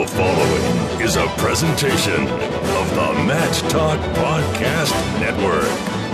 The following is a presentation of the Match Talk Podcast Network.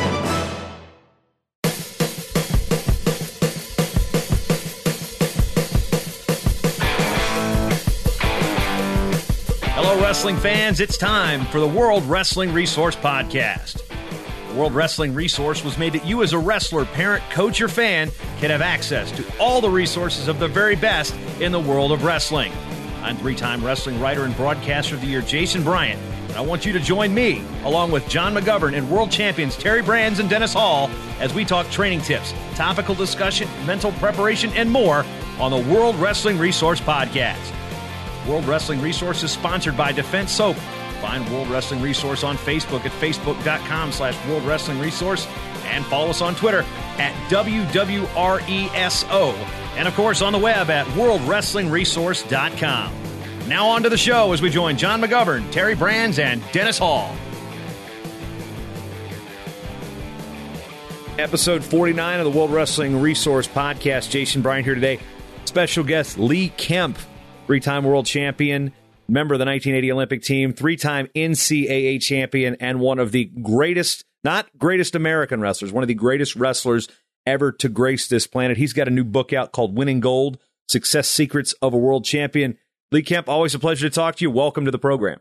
Hello, wrestling fans. It's time for the World Wrestling Resource Podcast. The World Wrestling Resource was made that you as a wrestler, parent, coach, or fan can have access to all the resources of the very best in the world of wrestling. I'm three-time wrestling writer and broadcaster of the year, Jason Bryant, and I want you to join me, along with John McGovern and world champions Terry Brands and Dennis Hall, as we talk training tips, topical discussion, mental preparation, and more on the World Wrestling Resource Podcast. World Wrestling Resource is sponsored by Defense Soap. Find World Wrestling Resource on Facebook at facebook.com/World Wrestling Resource and follow us on Twitter at WWRESO. And, of course, on the web at worldwrestlingresource.com. Now on to the show as we join John McGovern, Terry Brands, and Dennis Hall. Episode 49 of the World Wrestling Resource Podcast. Jason Bryant here today. Special guest Lee Kemp, three-time world champion, member of the 1980 Olympic team, three-time NCAA champion, and one of the greatest, not greatest American wrestlers, one of the greatest wrestlers ever to grace this planet. He's got a new book out called Winning Gold, Success Secrets of a World Champion. Lee Kemp, always a pleasure to talk to you. Welcome to the program.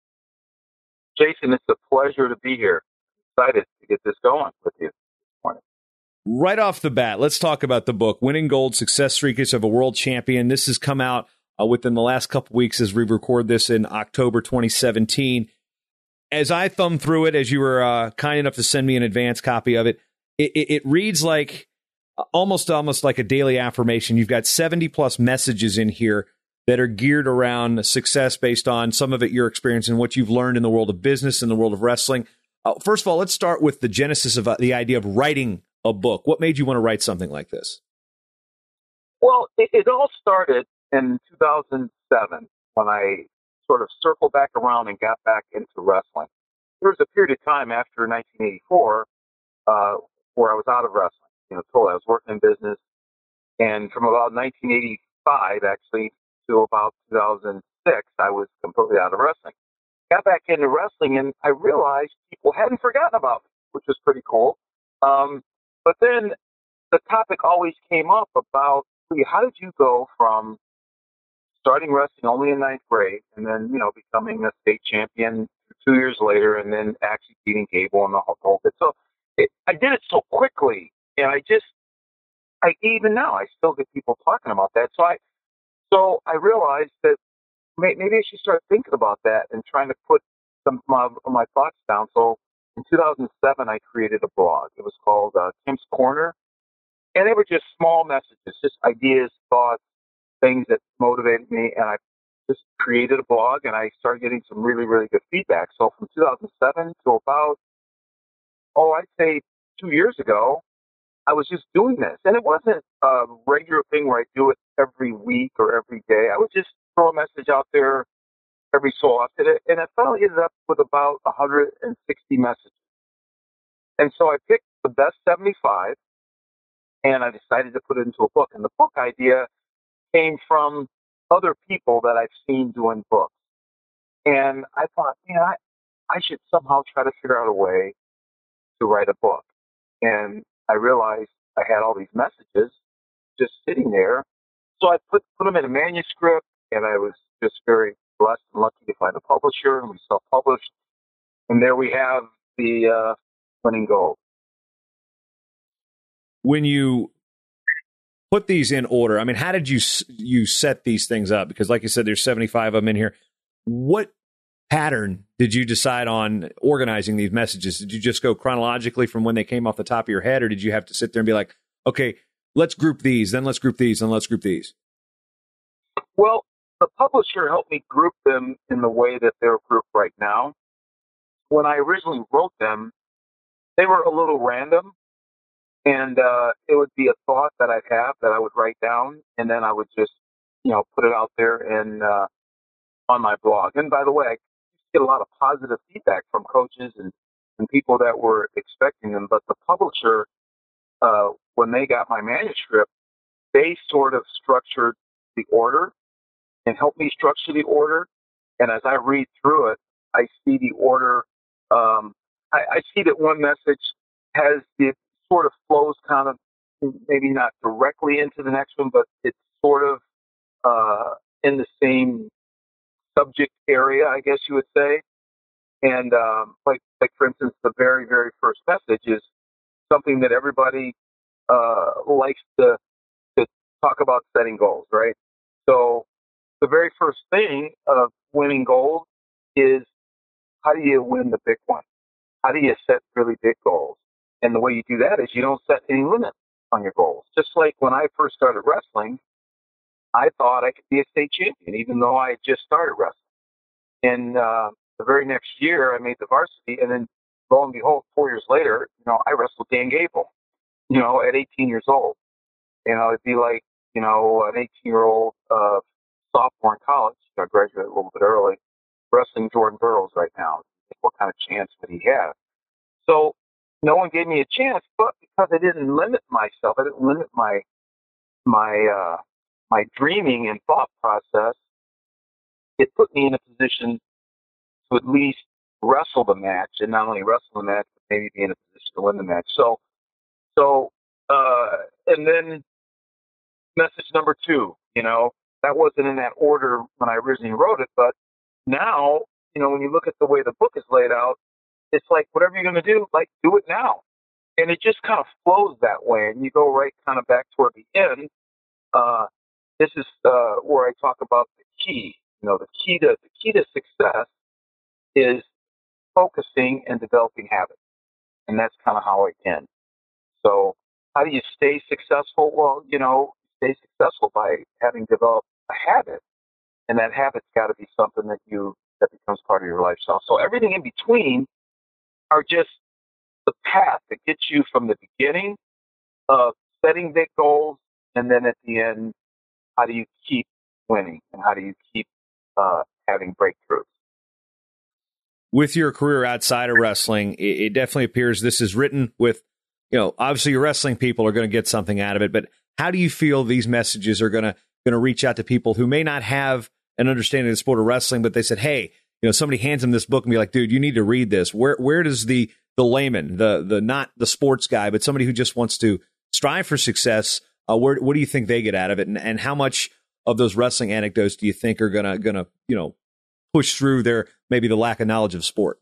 Jason, it's a pleasure to be here. Excited to get this going with you this morning. Right off the bat, let's talk about the book, Winning Gold, Success Secrets of a World Champion. This has come out within the last couple weeks as we record this in October 2017. As I thumbed through it, as you were kind enough to send me an advance copy of it, it reads like almost like a daily affirmation. You've got 70-plus messages in here that are geared around success based on some of it your experience and what you've learned in the world of business and the world of wrestling. First of all, let's start with the genesis of the idea of writing a book. What made you want to write something like this? Well, it all started in 2007 when I sort of circled back around and got back into wrestling. There was a period of time after 1984 where I was out of wrestling. Totally. I was working in business, and from about 1985 actually to about 2006, I was completely out of wrestling. Got back into wrestling, and I realized people hadn't forgotten about me, which was pretty cool. But then the topic always came up about, how did you go from starting wrestling only in ninth grade and then, becoming a state champion 2 years later and then actually beating Gable and the whole bit. So I did it so quickly, and even now I still get people talking about that. So I realized that maybe I should start thinking about that and trying to put some of my thoughts down. So in 2007, I created a blog. It was called Kemp's Corner, and they were just small messages, just ideas, thoughts, things that motivated me, and I just created a blog, and I started getting some really, really good feedback. So from 2007 to about, I'd say 2 years ago, I was just doing this. And it wasn't a regular thing where I do it every week or every day. I would just throw a message out there every so often, and I finally ended up with about 160 messages. And so I picked the best 75, and I decided to put it into a book. And the book idea came from other people that I've seen doing books. And I thought, I should somehow try to figure out a way to write a book. And I realized I had all these messages just sitting there. So I put them in a manuscript, and I was just very blessed and lucky to find a publisher, and we self-published. And there we have the Winning Gold. When you put these in order, I mean, how did you set these things up? Because like you said, there's 75 of them in here. What pattern did you decide on organizing these messages? Did you just go chronologically from when they came off the top of your head, or did you have to sit there and be like, okay, let's group these, then let's group these, then let's group these? Well, the publisher helped me group them in the way that they're grouped right now. When I originally wrote them, they were a little random, and it would be a thought that I'd have that I would write down, and then I would just, put it out there and on my blog. And by the way, I get a lot of positive feedback from coaches and people that were expecting them. But the publisher, when they got my manuscript, they sort of structured the order and helped me structure the order. And as I read through it, I see the order. I see that one message has it sort of flows kind of maybe not directly into the next one, but it's sort of in the same subject area, I guess you would say. And like for instance, the very very first message is something that everybody likes to talk about setting goals, right? So the very first thing of winning goals is how do you win the big one? How do you set really big goals? And the way you do that is you don't set any limits on your goals. Just like when I first started wrestling, I thought I could be a state champion, even though I had just started wrestling. And the very next year, I made the varsity, and then lo and behold, 4 years later, I wrestled Dan Gable, at 18 years old. It'd be like, an 18-year-old sophomore in college. I graduated a little bit early, wrestling Jordan Burroughs right now. What kind of chance would he have? So no one gave me a chance, but because I didn't limit myself, I didn't limit my dreaming and thought process, it put me in a position to at least wrestle the match, and not only wrestle the match, but maybe be in a position to win the match. And then message number two, that wasn't in that order when I originally wrote it, but now, when you look at the way the book is laid out, it's like whatever you're going to do, like do it now. And it just kind of flows that way. And you go right kind of back toward the end. This is where I talk about the key. The key to success is focusing and developing habits. And that's kind of how it ends. So how do you stay successful? Well, stay successful by having developed a habit. And that habit's got to be something that becomes part of your lifestyle. So everything in between are just the path that gets you from the beginning of setting big goals, and then at the end, how do you keep winning, and how do you keep having breakthroughs? With your career outside of wrestling, it definitely appears this is written with, obviously your wrestling people are going to get something out of it, but how do you feel these messages are going to reach out to people who may not have an understanding of the sport of wrestling, but they said, hey, somebody hands them this book and be like, dude, you need to read this. Where does the layman, the not the sports guy, but somebody who just wants to strive for success, what do you think they get out of it? And how much of those wrestling anecdotes do you think are gonna push through maybe the lack of knowledge of sport?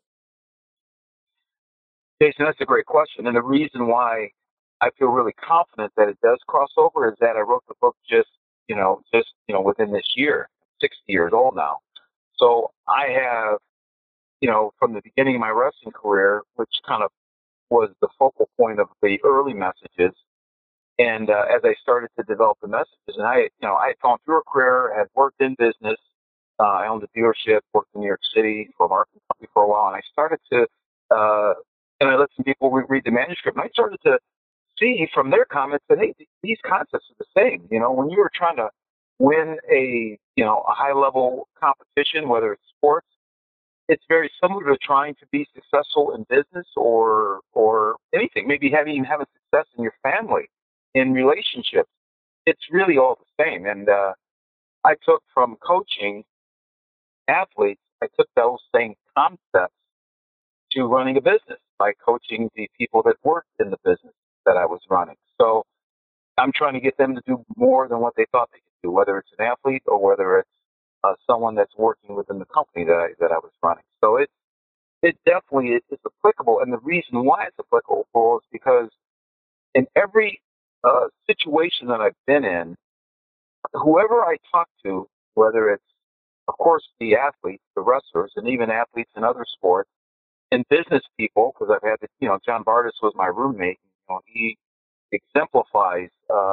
Jason, that's a great question. And the reason why I feel really confident that it does cross over is that I wrote the book just within this year. 60 years old now. So I have, from the beginning of my wrestling career, which kind of was the focal point of the early messages. And as I started to develop the messages, and I had gone through a career, had worked in business. I owned a dealership, worked in New York City for a marketing company for a while. And I started to, and I let some people read the manuscript, and I started to see from their comments that, hey, these concepts are the same. When you were trying to win a high level competition, whether it's sports, it's very similar to trying to be successful in business or anything. Maybe having success in your family, in relationships. It's really all the same. And I took from coaching athletes, I took those same concepts to running a business by coaching the people that worked in the business that I was running. So I'm trying to get them to do more than what they thought they could do, whether it's an athlete or whether it's someone that's working within the company that I was running. So it definitely is applicable, and the reason why it's applicable is because in every situation that I've been in, whoever I talk to, whether it's of course the athletes, the wrestlers, and even athletes in other sports, and business people, because I've had John Bardis was my roommate. He exemplifies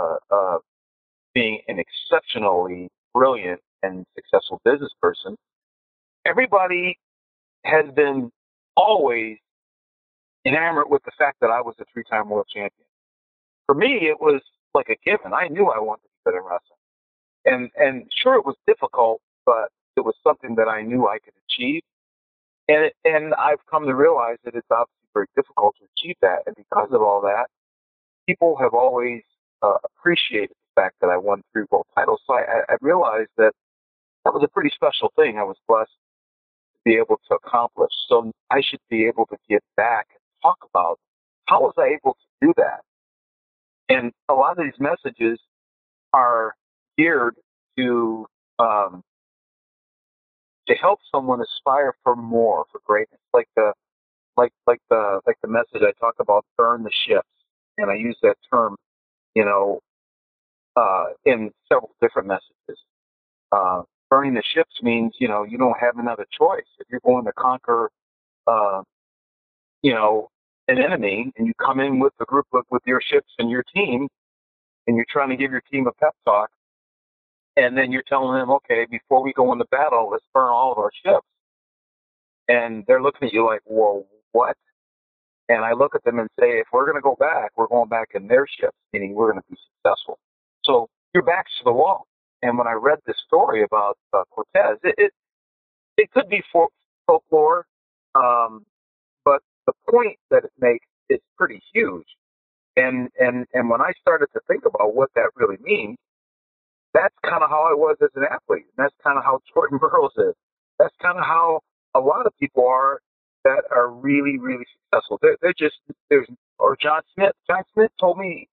being an exceptionally brilliant and successful business person. Everybody has been always enamored with the fact that I was a three-time world champion. For me, it was like a given. I knew I wanted to be good at wrestling. And sure, it was difficult, but it was something that I knew I could achieve. And I've come to realize that it's obviously very difficult to achieve that. And because of all that, people have always appreciated the fact that I won 3 world titles. So I realized that was a pretty special thing. I was blessed be able to accomplish. So I should be able to give back and talk about how was I able to do that. And a lot of these messages are geared to um, help someone aspire for more, for greatness. Like the message I talk about, burn the ships, and I use that term, you know, in several different messages. Burning the ships means, you know, you don't have another choice. If you're going to conquer, uh, you know, an enemy, and you come in with a group with your ships and your team, and you're trying to give your team a pep talk, and then you're telling them, okay, before we go into battle, let's burn all of our ships. And they're looking at you like, whoa, what? And I look at them and say, if we're going to go back, we're going back in their ships, meaning we're going to be successful. So your back's to the wall. And when I read this story about Cortez, it could be folklore, but the point that it makes is pretty huge. And when I started to think about what that really means, that's kind of how I was as an athlete. And that's kind of how Jordan Burroughs is. That's kind of how a lot of people are that are really, really successful. Or John Smith. John Smith told me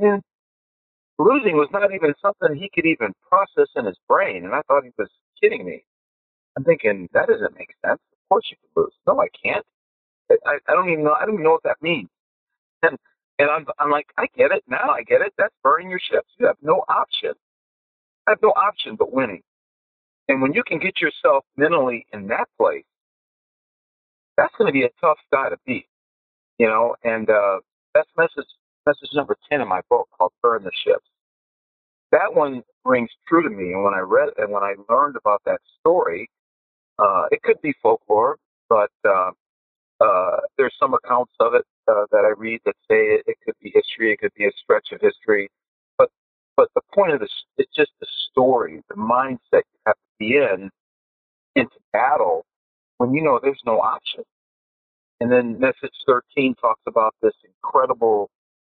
losing was not even something he could even process in his brain. And I thought he was kidding me. I'm thinking, that doesn't make sense. Of course you can lose. No, I can't. I don't even know what that means. And I'm like, I get it now. I get it. That's burning your ships. You have no option. I have no option but winning. And when you can get yourself mentally in that place, that's going to be a tough guy to beat, you know. And that's message number 10 in my book called "Burn the Ships." That one rings true to me. And when I read and when I learned about that story, it could be folklore, but there's some accounts of it that I read that say it could be history. It could be a stretch of history. But the point of this, it's just the story, the mindset you have to be into battle when you know there's no option. And then message 13 talks about this incredible,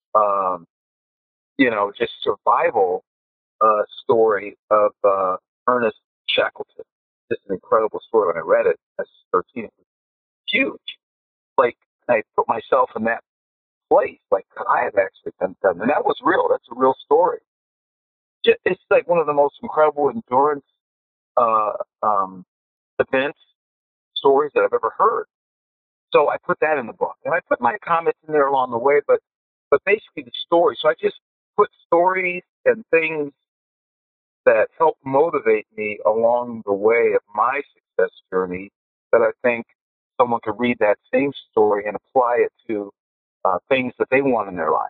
just survival story of Ernest Shackleton. Just an incredible story. When I read it, message 13, it was huge. Like, I put myself in that place, like I have actually done, and that was real. That's a real story. It's like one of the most incredible endurance events, stories that I've ever heard. So I put that in the book, and I put my comments in there along the way, but basically the story. So I just put stories and things that help motivate me along the way of my success journey that I think someone could read that same story and apply it to things that they want in their life.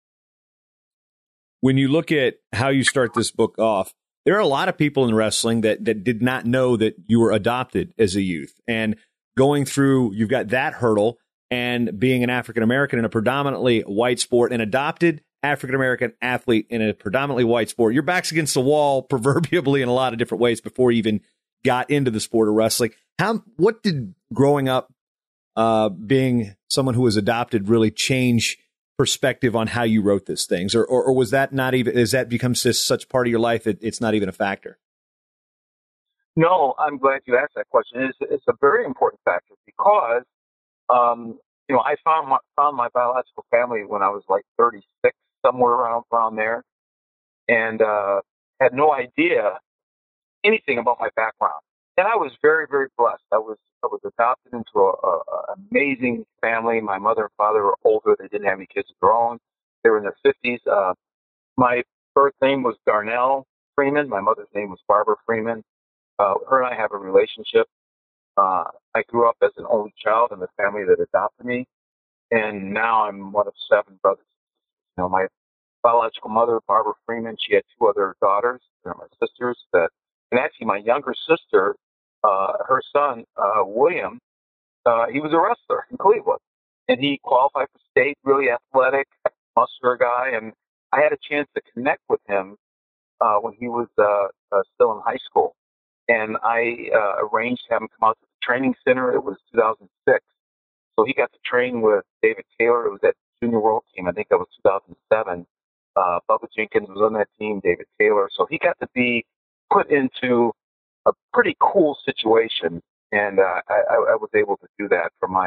When you look at how you start this book off, there are a lot of people in wrestling that did not know that you were adopted as a youth. And going through, you've got that hurdle, and being an African-American in a predominantly white sport, an adopted African-American athlete in a predominantly white sport, your back's against the wall proverbially in a lot of different ways before you even got into the sport of wrestling. What did growing up being someone who was adopted really change perspective on how you wrote these things, or was that not even, has that become such part of your life that it's not even a factor? No, I'm glad you asked that question. It's a very important factor because, I found my biological family when I was like 36, somewhere around there, and had no idea anything about my background. And I was very, very blessed. I was adopted into an amazing family. My mother and father were older. They didn't have any kids of their own. They were in their 50s. My birth name was Darnell Freeman. My mother's name was Barbara Freeman. Her and I have a relationship. I grew up as an only child in the family that adopted me. And now I'm one of 7 brothers. My biological mother, Barbara Freeman, she had 2 other daughters. They're my sisters. And actually, my younger sister, her son, William, he was a wrestler in Cleveland. And he qualified for state, really athletic, muscular guy. And I had a chance to connect with him when he was still in high school. And I arranged to have him come out to the training center. It was 2006. So he got to train with David Taylor. It was that Junior World Team. I think that was 2007. Bubba Jenkins was on that team, David Taylor. So he got to be put into a pretty cool situation and I was able to do that for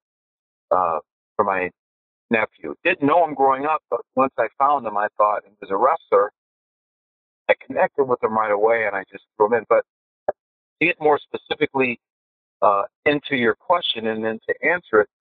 my nephew. Didn't know him growing up, but once I found him, I thought he was a wrestler. I connected with him right away, and I just threw him in. But to get more specifically into your question and then to answer it,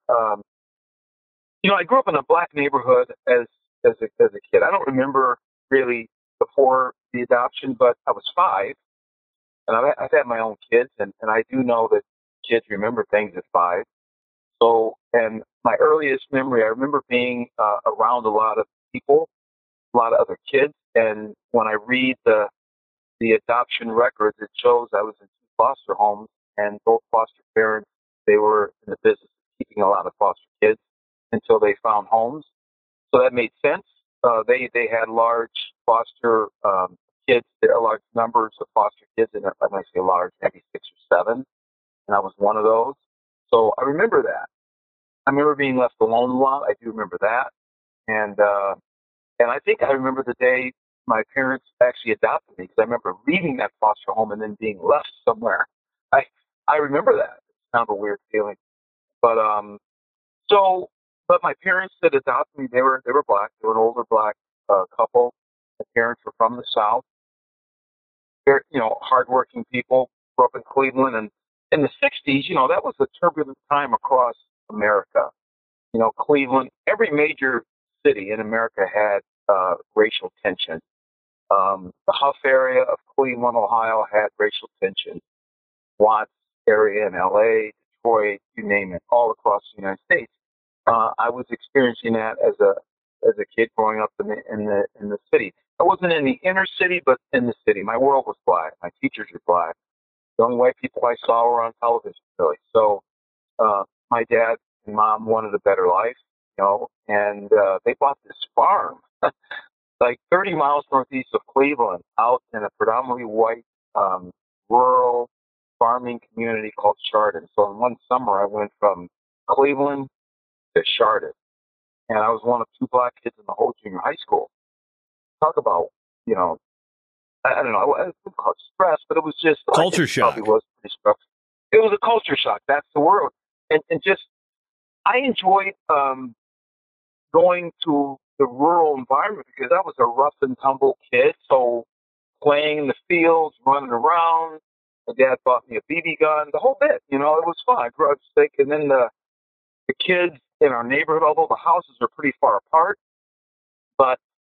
I grew up in a black neighborhood as a kid. I don't remember really before the adoption, but I was 5, and I've had my own kids, and I do know that kids remember things at 5. So, and my earliest memory, I remember being around a lot of people, a lot of other kids, and when I read the adoption records, it shows I was in 2 foster homes, and both foster parents, they were in the business of keeping a lot of foster kids until they found homes. So that made sense. They had large foster kids, large numbers of foster kids, and when I say large, maybe 6 or 7, and I was one of those. So I remember that. I remember being left alone a lot. I do remember that, and I think I remember the day my parents actually adopted me, because I remember leaving that foster home and then being left somewhere. I remember that. It's kind of a weird feeling, but so, but my parents that adopted me, they were black. They were an older black couple. My parents were from the South. They're hardworking people. Grew up in Cleveland, and in the '60s, that was a turbulent time across America. Cleveland, every major city in America had racial tension. The Huff area of Cleveland, Ohio, had racial tension. Watts area in L.A., Detroit, you name it, all across the United States. I was experiencing that as a kid growing up in the city. I wasn't in the inner city, but in the city. My world was black. My teachers were black. The only white people I saw were on television, really. So my dad and mom wanted a better life, and they bought this farm like 30 miles northeast of Cleveland, out in a predominantly white rural farming community called Chardon. So in one summer, I went from Cleveland to Chardon, and I was one of 2 black kids in the whole junior high school. Talk about, I don't know, I wouldn't call it stress, but it was just culture shock. Probably was pretty stressful. It was a culture shock. That's the word. And just I enjoyed going to the rural environment because I was a rough and tumble kid. So playing in the fields, running around. My dad bought me a BB gun, the whole bit. It was fun. I grew up sick, and then the kids in our neighborhood, although the houses are pretty far apart, but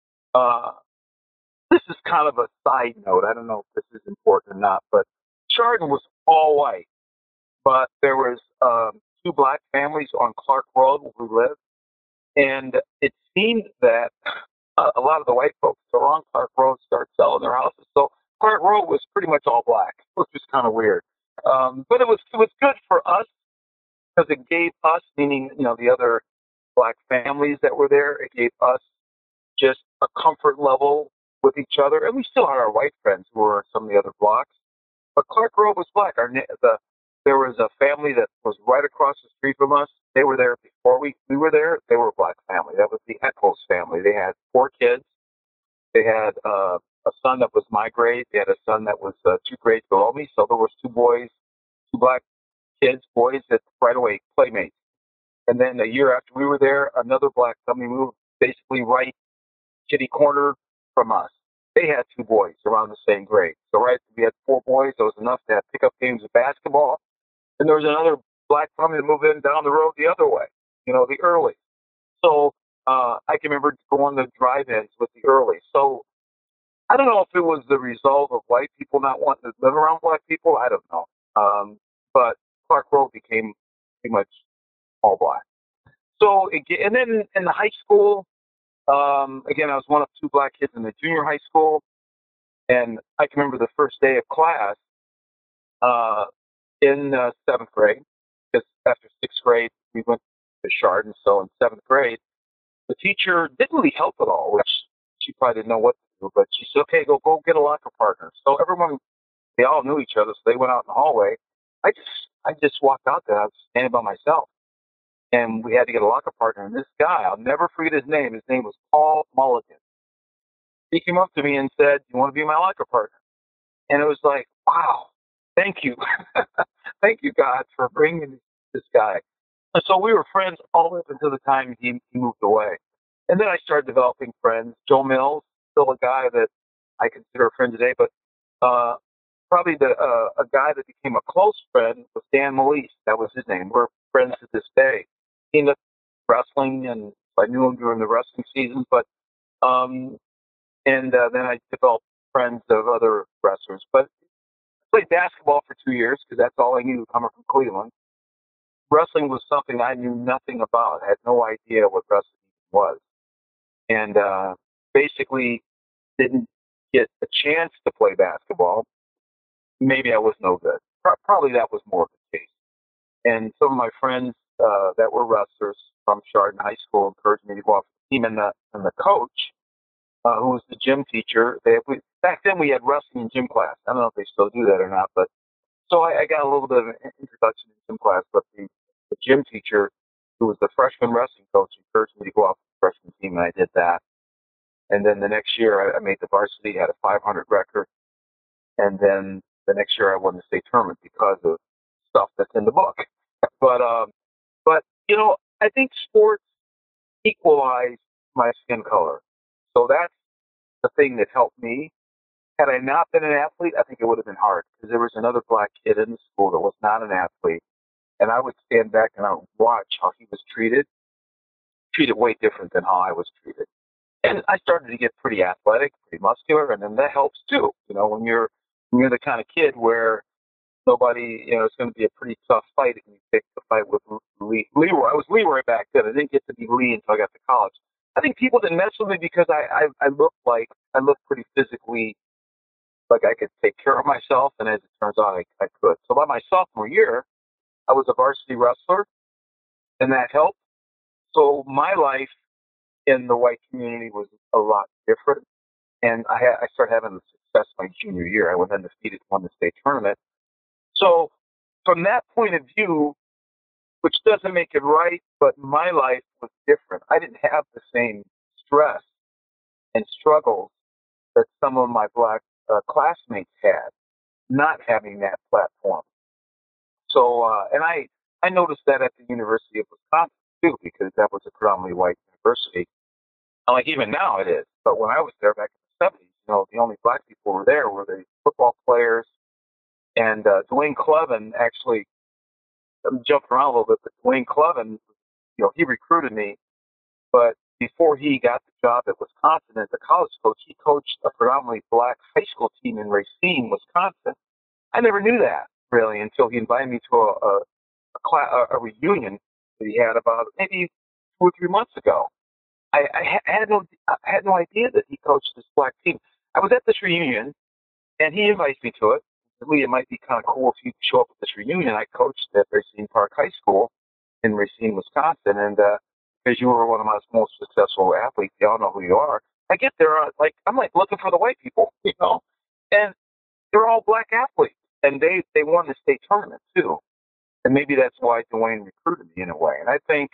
this is kind of a side note. I don't know if this is important or not, but Chardon was all white, but there was 2 black families on Clark Road where we lived, and it seemed that a lot of the white folks along Clark Road started selling their houses. So Clark Road was pretty much all black, which was kind of weird. But it was good for us because it gave us, meaning the other black families that were there, it gave us just a comfort level with each other. And we still had our white friends who were in some of the other blocks. But Clark Road was black. There was a family that was right across the street from us. They were there before we were there. They were a black family. That was the Eccles family. They had 4 kids. They had a son that was my grade. They had a son that was 2 grades below me. So there was 2 boys, 2 black kids, boys that right away playmates. And then a year after we were there, another black family moved basically right kitty corner from us. They had 2 boys around the same grade. So we had 4 boys. That was enough to have pickup games of basketball. And there was another black family that moved in down the road the other way, the Early. So I can remember going to drive-ins with the Early. So I don't know if it was the result of white people not wanting to live around black people. I don't know. But Clark Road became pretty much all black. So, and then in the high school, again, I was one of 2 black kids in the junior high school. And I can remember the first day of class in 7th grade, because after 6th grade, we went to Chardon. So in 7th grade, the teacher didn't really help at all, which she probably didn't know what to do, but she said, okay, go get a locker partner. So they all knew each other, so they went out in the hallway. I just walked out there. I was standing by myself, and we had to get a locker partner. And this guy, I'll never forget his name. His name was Paul Mulligan. He came up to me and said, "You want to be my locker partner?" And it was like, wow, thank you. thank you, God, for bringing this guy. And so we were friends all the way up until the time he moved away. And then I started developing friends. Joe Mills, still a guy that I consider a friend today, but uh, probably a guy that became a close friend was Dan Malise. That was his name. We're friends to this day. He ended up wrestling, and I knew him during the wrestling season, but um, and then I developed friends of other wrestlers. But I played basketball for 2 years because that's all I knew coming from Cleveland. Wrestling was something I knew nothing about. I had no idea what wrestling was, and basically didn't get a chance to play basketball. Maybe I was no good. Probably that was more of the case. And some of my friends that were wrestlers from Chardon High School encouraged me to go off the team, and the coach, who was the gym teacher. Back then we had wrestling in gym class. I don't know if they still do that or not, but so I got a little bit of an introduction in gym class. But the gym teacher, who was the freshman wrestling coach, encouraged me to go off the freshman team, and I did that. And then the next year I made the varsity, had a 500 record, and then the next year I won the state tournament because of stuff that's in the book. But but I think sports equalize my skin color. So that's the thing that helped me. Had I not been an athlete, I think it would have been hard because there was another black kid in the school that was not an athlete, and I would stand back and I would watch how he was treated way different than how I was treated. And I started to get pretty athletic, pretty muscular, and then that helps too. When you're the kind of kid where nobody, it's going to be a pretty tough fight if you pick the fight with Leroy. I was Leroy back then. I didn't get to be Lee until I got to college. I think people didn't mess with me because I looked pretty physically like I could take care of myself, and as it turns out, I could. So by my sophomore year, I was a varsity wrestler, and that helped. So my life in the white community was a lot different, and I started having success my junior year. I went undefeated, won the state tournament. So from that point of view, which doesn't make it right, but my life was different. I didn't have the same stress and struggles that some of my black classmates had, not having that platform. So, and I noticed that at the University of Wisconsin too, because that was a predominantly white university. Like even now it is, but when I was there back in the '70s, the only black people who were there were the football players, and Dwayne Clevin actually. I'm jumping around a little bit, but Dwayne Clevin, he recruited me, but before he got the job at Wisconsin as a college coach, he coached a predominantly black high school team in Racine, Wisconsin. I never knew that really until he invited me to a reunion that he had about maybe 2 or 3 months ago. I had no idea that he coached this black team. I was at this reunion, and he invites me to it. Lee, it might be kind of cool if you show up at this reunion. I coached at Racine Park High School in Racine, Wisconsin, and because you were one of my most successful athletes, y'all know who you are. I get there, I'm looking for the white people, and they're all black athletes, and they won the state tournament too, and maybe that's why Dwayne recruited me in a way. And I think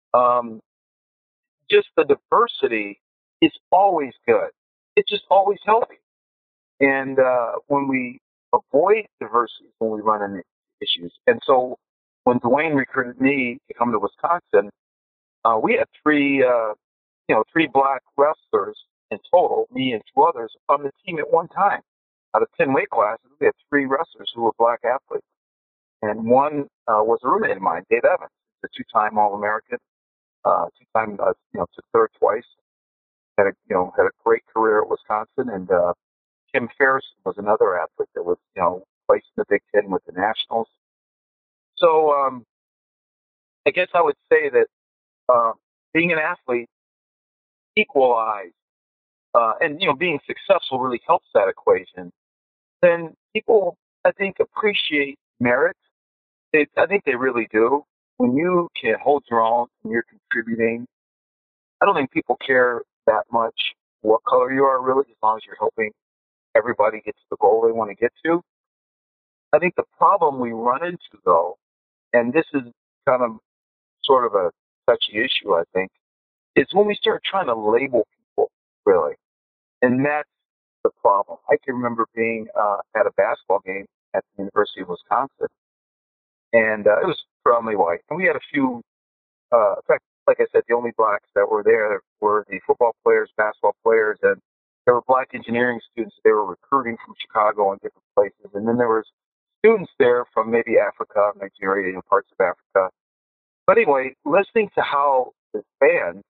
just the diversity is always good. It's just always healthy, and when we avoid diversity when we run into issues. And so when Dwayne recruited me to come to Wisconsin, we had three black wrestlers in total, me and two others, on the team at one time. Out of 10 weight classes, we had three wrestlers who were black athletes. And one was a roommate of mine, Dave Evans, a two-time All-American, two-time, took third twice, had a great career at Wisconsin, and Kim Ferris was another athlete that was, placed in the Big Ten with the Nationals. So I guess I would say that being an athlete equalized, and being successful really helps that equation. Then people, I think, appreciate merit. I think they really do. When you can hold your own and you're contributing, I don't think people care that much what color you are, really, as long as you're helping everybody get to the goal they want to get to. I think the problem we run into, though, and this is kind of sort of a touchy issue, I think, is when we start trying to label people, really. And that's the problem. I can remember being at a basketball game at the University of Wisconsin, and it was predominantly white. And we had a few, in fact, like I said, the only blacks that were there were the football players, basketball players, and there were black engineering students they were recruiting from Chicago and different places. And then there was students there from maybe Africa, Nigeria, parts of Africa. But anyway, listening to how the fans,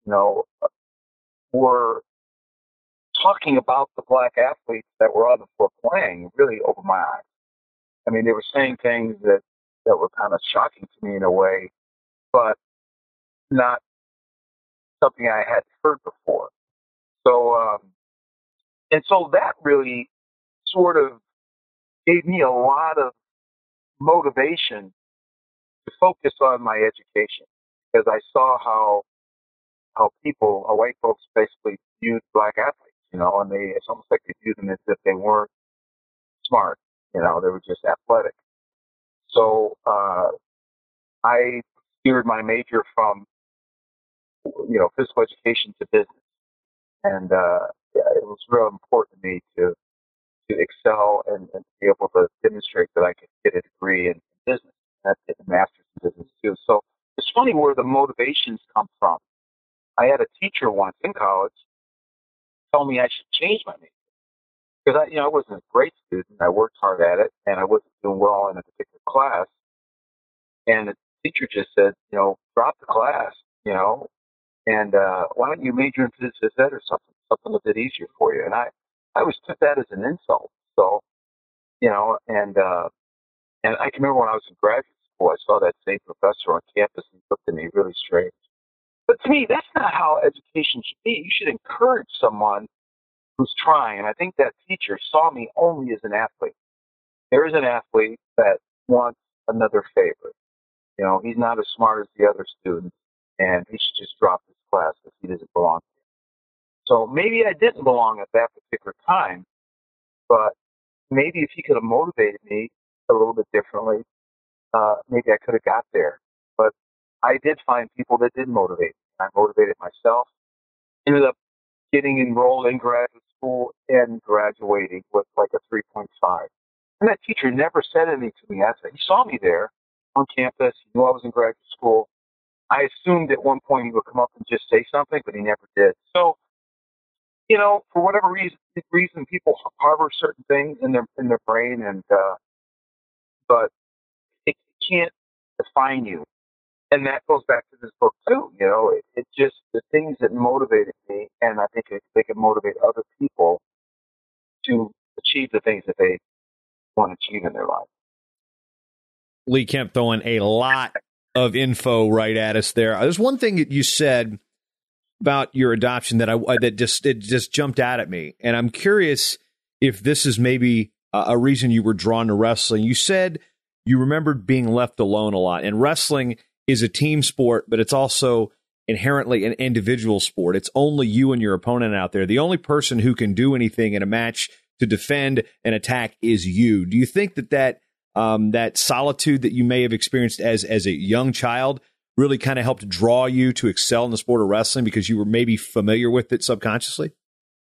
were talking about the black athletes that were on the floor playing really opened my eyes. I mean, they were saying things that were kind of shocking to me in a way, but not something I had heard before. So, and so that really sort of gave me a lot of motivation to focus on my education, because I saw how white folks basically viewed black athletes, and it's almost like they viewed them as if they weren't smart, they were just athletic. So I steered my major from, physical education to business. And it was real important to me to excel and to be able to demonstrate that I could get a degree in business. And I did a master's in business too. So it's funny where the motivations come from. I had a teacher once in college tell me I should change my major, because I wasn't a great student. I worked hard at it, and I wasn't doing well in a particular class. And the teacher just said, drop the class, and why don't you major in phys ed or something a bit easier for you? And I always took that as an insult. So, and I can remember when I was in graduate school, I saw that same professor on campus, and he looked at me really strange. But to me, that's not how education should be. You should encourage someone who's trying. And I think that teacher saw me only as an athlete. There is an athlete that wants another favor. He's not as smart as the other students, and he should just drop his class because he doesn't belong here. So maybe I didn't belong at that particular time, but maybe if he could have motivated me a little bit differently, maybe I could have got there. But I did find people that did motivate me. I motivated myself. Ended up getting enrolled in graduate school and graduating with like a 3.5. And that teacher never said anything to me after. He saw me there on campus. He knew I was in graduate school. I assumed at one point he would come up and just say something, but he never did. So, for whatever reason, people harbor certain things in their brain, and but it can't define you. And that goes back to this book too. It just the things that motivated me, and I think they can motivate other people to achieve the things that they want to achieve in their life. Lee Kemp throwing a lot of info right at us there. There's one thing that you said about your adoption that just jumped out at me, and I'm curious if this is maybe a reason you were drawn to wrestling. You said you remembered being left alone a lot, and wrestling is a team sport, but it's also inherently an individual sport. It's only you and your opponent out there. The only person who can do anything in a match to defend and attack is you. Do you think that solitude that you may have experienced as a young child really kind of helped draw you to excel in the sport of wrestling because you were maybe familiar with it subconsciously?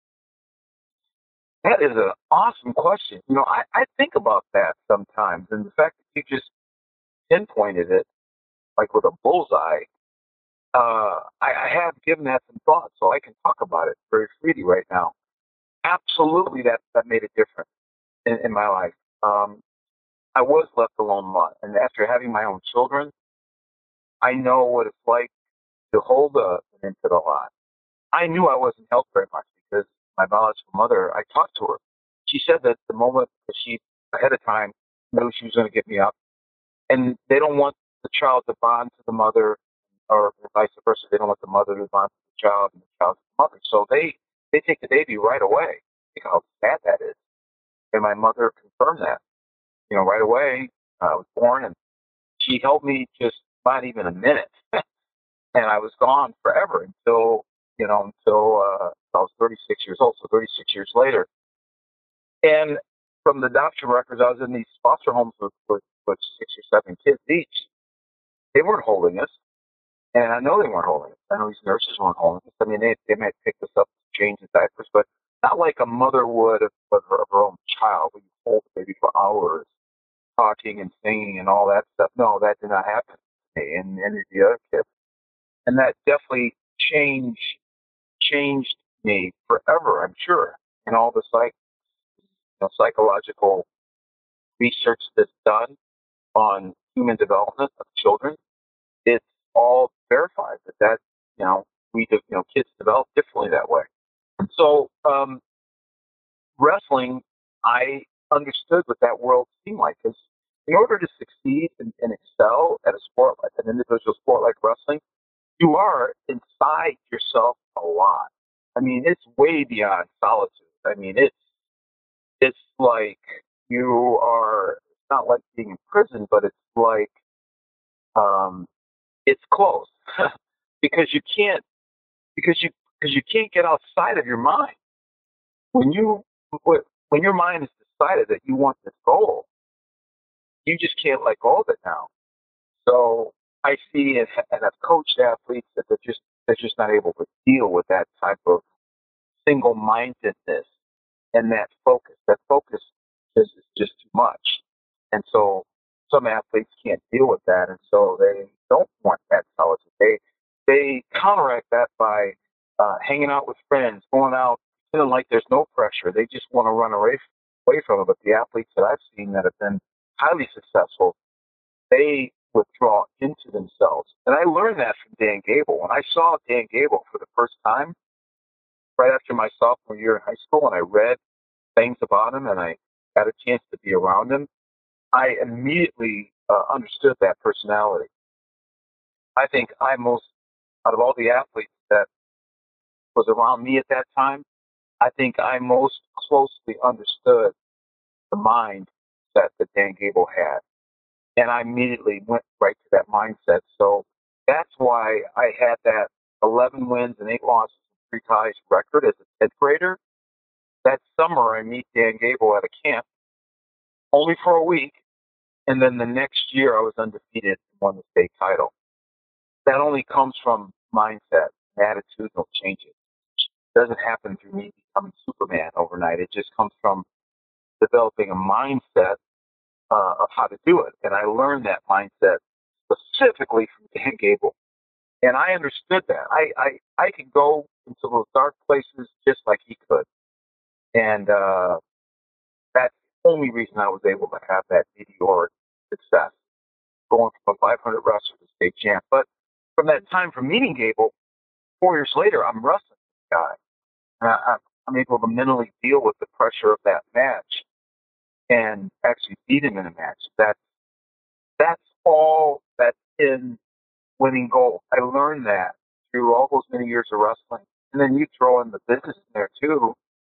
That is an awesome question. I think about that sometimes, and the fact that you just pinpointed it like with a bullseye, I have given that some thought, so I can talk about it very freely right now. Absolutely, that made a difference in my life. I was left alone a lot, and after having my own children, I know what it's like to hold an infant a lot. I knew I wasn't helped very much because my biological mother, I talked to her. She said that the moment that she, ahead of time, knew she was going to get me up, and they don't want the child to bond to the mother, or vice versa. They don't want the mother to bond to the child and the child to the mother. So they take the baby right away. Think how sad that is. And my mother confirmed that. Right away, I was born, and she held me just not even a minute. And I was gone forever until I was 36 years old, so 36 years later. And from the adoption records, I was in these foster homes with 6 or 7 kids each. They weren't holding us, and I know they weren't holding us. I know these nurses weren't holding us. I mean, they might pick us up, change the diapers, but not like a mother would of her own child, where you hold the baby for hours. talking and singing and all that stuff. No, that did not happen to me and any of the other kids. And that definitely changed me forever, I'm sure. And all the psychological research that's done on human development of children, it's all verified that kids develop differently that way. So wrestling, I understood what that world seemed like. Because in order to succeed and excel at a sport, like an individual sport like wrestling, you are inside yourself a lot. I mean, it's way beyond solitude. I mean, it's like you are. It's not like being in prison, but it's like it's close because you can't get outside of your mind. When your mind is decided that you want this goal, you just can't let go of it now. So I see and I've coached athletes that they're just not able to deal with that type of single-mindedness and that focus. That focus is just too much. And so some athletes can't deal with that, and so they don't want that solitude. They counteract that by hanging out with friends, going out, feeling like there's no pressure. They just want to run away from it. But the athletes that I've seen that have been highly successful, they withdraw into themselves. And I learned that from Dan Gable. When I saw Dan Gable for the first time, right after my sophomore year in high school, and I read things about him and I got a chance to be around him, I immediately understood that personality. I think out of all the athletes that was around me at that time, I think I most closely understood the mindset that Dan Gable had. And I immediately went right to that mindset. So that's why I had that 11 wins and 8 losses and 3 ties record as a 10th grader. That summer, I meet Dan Gable at a camp, only for a week. And then the next year, I was undefeated and won the state title. That only comes from mindset, attitudinal changes. It doesn't happen through me becoming Superman overnight. It just comes from developing a mindset of how to do it. And I learned that mindset specifically from Dan Gable. And I understood that. I could go into those dark places just like he could. And that's the only reason I was able to have that meteoric success, going from a 500 wrestler to state champ. But from that time, from meeting Gable, 4 years later, I'm wrestling this guy. And I'm able to mentally deal with the pressure of that match and actually beat him in a match. That's all that's in winning gold. I learned that through all those many years of wrestling. And then you throw in the business in there too.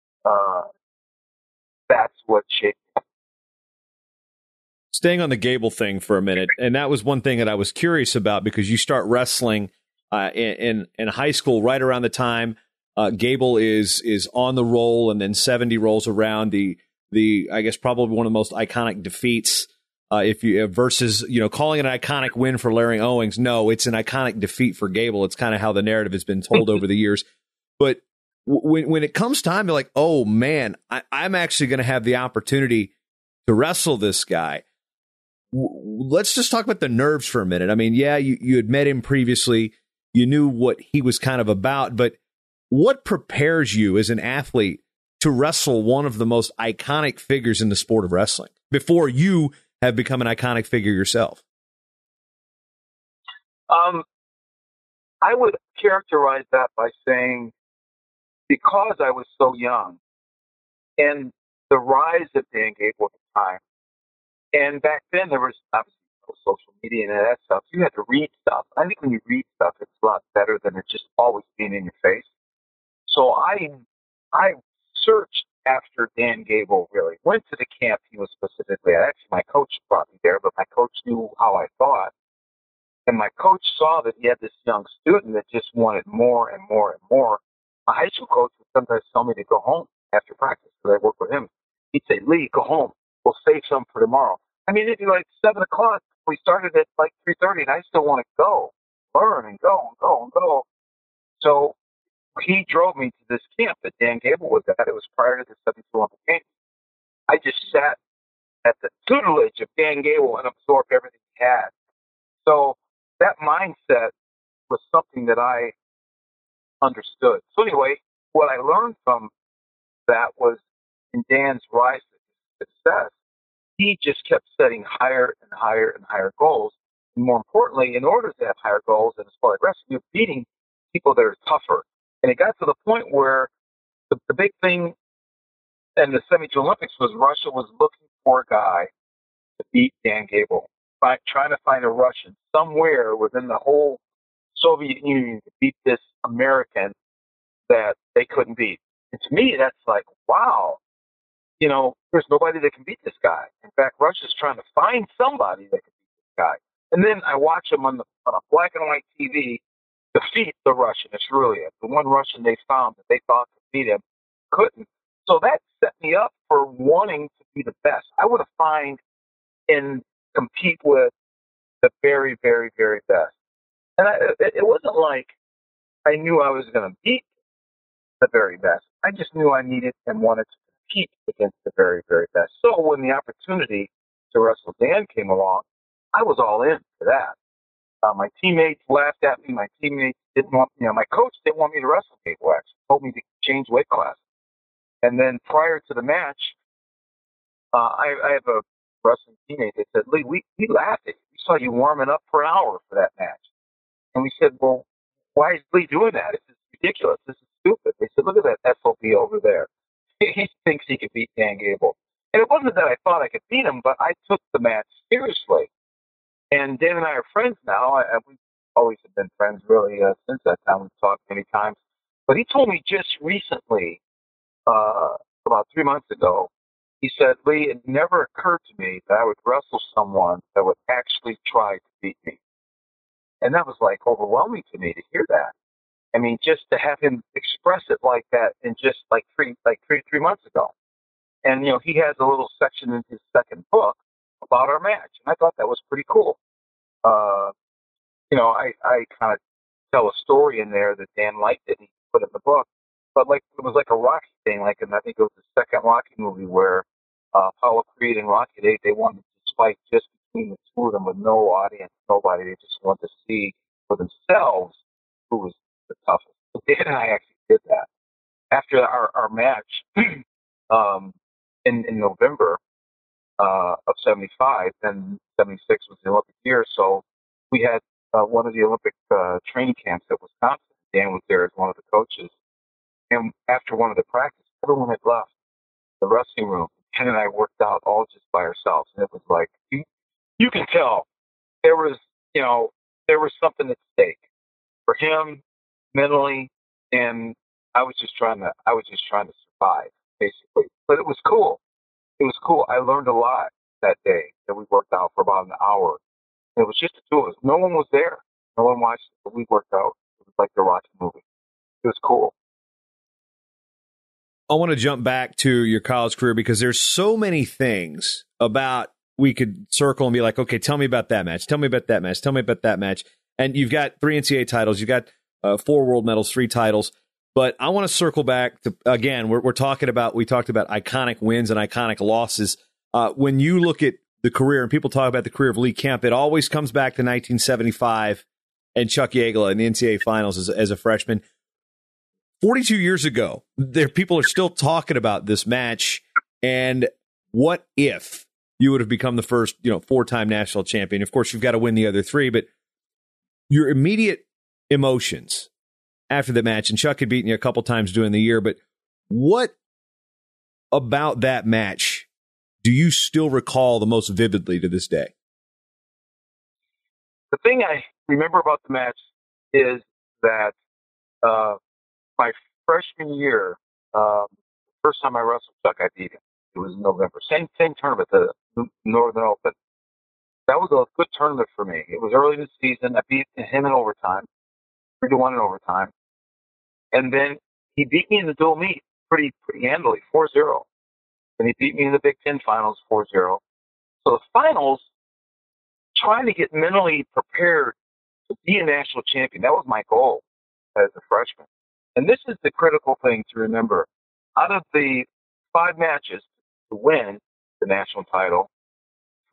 That's what shaped me. Staying on the Gable thing for a minute, and that was one thing that I was curious about because you start wrestling in high school right around the time Gable is on the roll, and then 70 rolls around. The I guess probably one of the most iconic defeats versus calling it an iconic win for Larry Owings. No, it's an iconic defeat for Gable. It's kind of how the narrative has been told over the years. But when it comes time, you're like, oh man, I'm actually going to have the opportunity to wrestle this guy. Let's just talk about the nerves for a minute. I mean, yeah, you had met him previously. You knew what he was kind of about, but what prepares you as an athlete to wrestle one of the most iconic figures in the sport of wrestling before you have become an iconic figure yourself? I would characterize that by saying, because I was so young and the rise of Dan Gable at the time, and back then there was obviously no social media and that stuff. You had to read stuff. I think when you read stuff, it's a lot better than it just always being in your face. So I searched after Dan Gable, really. Went to the camp he was specifically at. Actually, my coach brought me there, but my coach knew how I thought. And my coach saw that he had this young student that just wanted more and more and more. My high school coach would sometimes tell me to go home after practice because I worked with him. He'd say, Lee, go home. We'll save some for tomorrow. I mean, it'd be like 7 o'clock. We started at like 3:30, and I still want to go, learn, and go, and go, and go. So he drove me to this camp that Dan Gable was at. It was prior to the 72 Olympic Games. I just sat at the tutelage of Dan Gable and absorb everything he had. So that mindset was something that I understood. So anyway, what I learned from that was in Dan's rise to success, he just kept setting higher and higher and higher goals. And more importantly, in order to have higher goals in the sport of wrestling, you're beating people that are tougher. And it got to the point where the big thing in the 72 Olympics was Russia was looking for a guy to beat Dan Gable, trying to find a Russian somewhere within the whole Soviet Union to beat this American that they couldn't beat. And to me, that's like, wow, there's nobody that can beat this guy. In fact, Russia's trying to find somebody that can beat this guy. And then I watch him on a black and white TV defeat the Russian, Ashrulia, the one Russian they found that they thought could beat him, couldn't. So that set me up for wanting to be the best. I want to find and compete with the very, very, very best. And it wasn't like I knew I was going to beat the very best. I just knew I needed and wanted to compete against the very, very best. So when the opportunity to wrestle Dan came along, I was all in for that. My teammates laughed at me. My teammates didn't want, my coach didn't want me to wrestle Gable, actually. Told me to change weight class. And then prior to the match, I have a wrestling teammate that said, Lee, we laughed at you. We saw you warming up for an hour for that match. And we said, well, why is Lee doing that? This is ridiculous. This is stupid. They said, look at that SOB over there. He thinks he could beat Dan Gable. And it wasn't that I thought I could beat him, but I took the match seriously. And Dan and I are friends now. We've always have been friends, really, since that time. We've talked many times. But he told me just recently, about 3 months ago, he said, Lee, it never occurred to me that I would wrestle someone that would actually try to beat me. And that was like overwhelming to me to hear that. I mean, just to have him express it like that in just like three months ago. And, he has a little section in his second book about our match. And I thought that was pretty cool. I kind of tell a story in there that Dan liked it. He put it in the book. But it was like a Rocky thing. I think it was the second Rocky movie where Apollo Creed and Rocky, they wanted to fight just between the two of them with no audience, nobody. They just wanted to see for themselves who was the toughest. So Dan and I actually did that. After our match in November of 75, and 76 was the Olympic year, so we had one of the Olympic training camps at Wisconsin. Dan was there as one of the coaches. And after one of the practices, everyone had left the wrestling room. Ken and I worked out all just by ourselves. And it was like, you can tell there was something at stake for him mentally. And I was just trying to survive, basically. But it was cool. It was cool. I learned a lot that day that we worked out for about an hour. And it was just the two of us. No one was there. No one watched it, but we worked out. It was like the Rocky movie. It was cool. I want to jump back to your college career because there's so many things about we could circle and be like, okay, tell me about that match. Tell me about that match. Tell me about that match. And you've got 3 NCAA titles. You've got 4 world medals, 3 titles. But I want to circle back to, again, we talked about iconic wins and iconic losses. When you look at the career and people talk about the career of Lee Kemp, it always comes back to 1975 and Chuck Yeagla in the NCAA finals as a freshman. 42 years ago, people are still talking about this match and what if you would have become the first, 4-time national champion. Of course, you've got to win the other 3, but your immediate emotions after the match, and Chuck had beaten you a couple times during the year, but what about that match do you still recall the most vividly to this day? The thing I remember about the match is that my freshman year, first time I wrestled Chuck, I beat him. It was in November. Same tournament, the Northern Open. That was a good tournament for me. It was early in the season. I beat him in overtime, 3-1 in overtime. And then he beat me in the dual meet pretty handily, 4-0. And he beat me in the Big Ten finals, 4-0. So the finals, trying to get mentally prepared to be a national champion, that was my goal as a freshman. And this is the critical thing to remember. Out of the 5 matches to win the national title,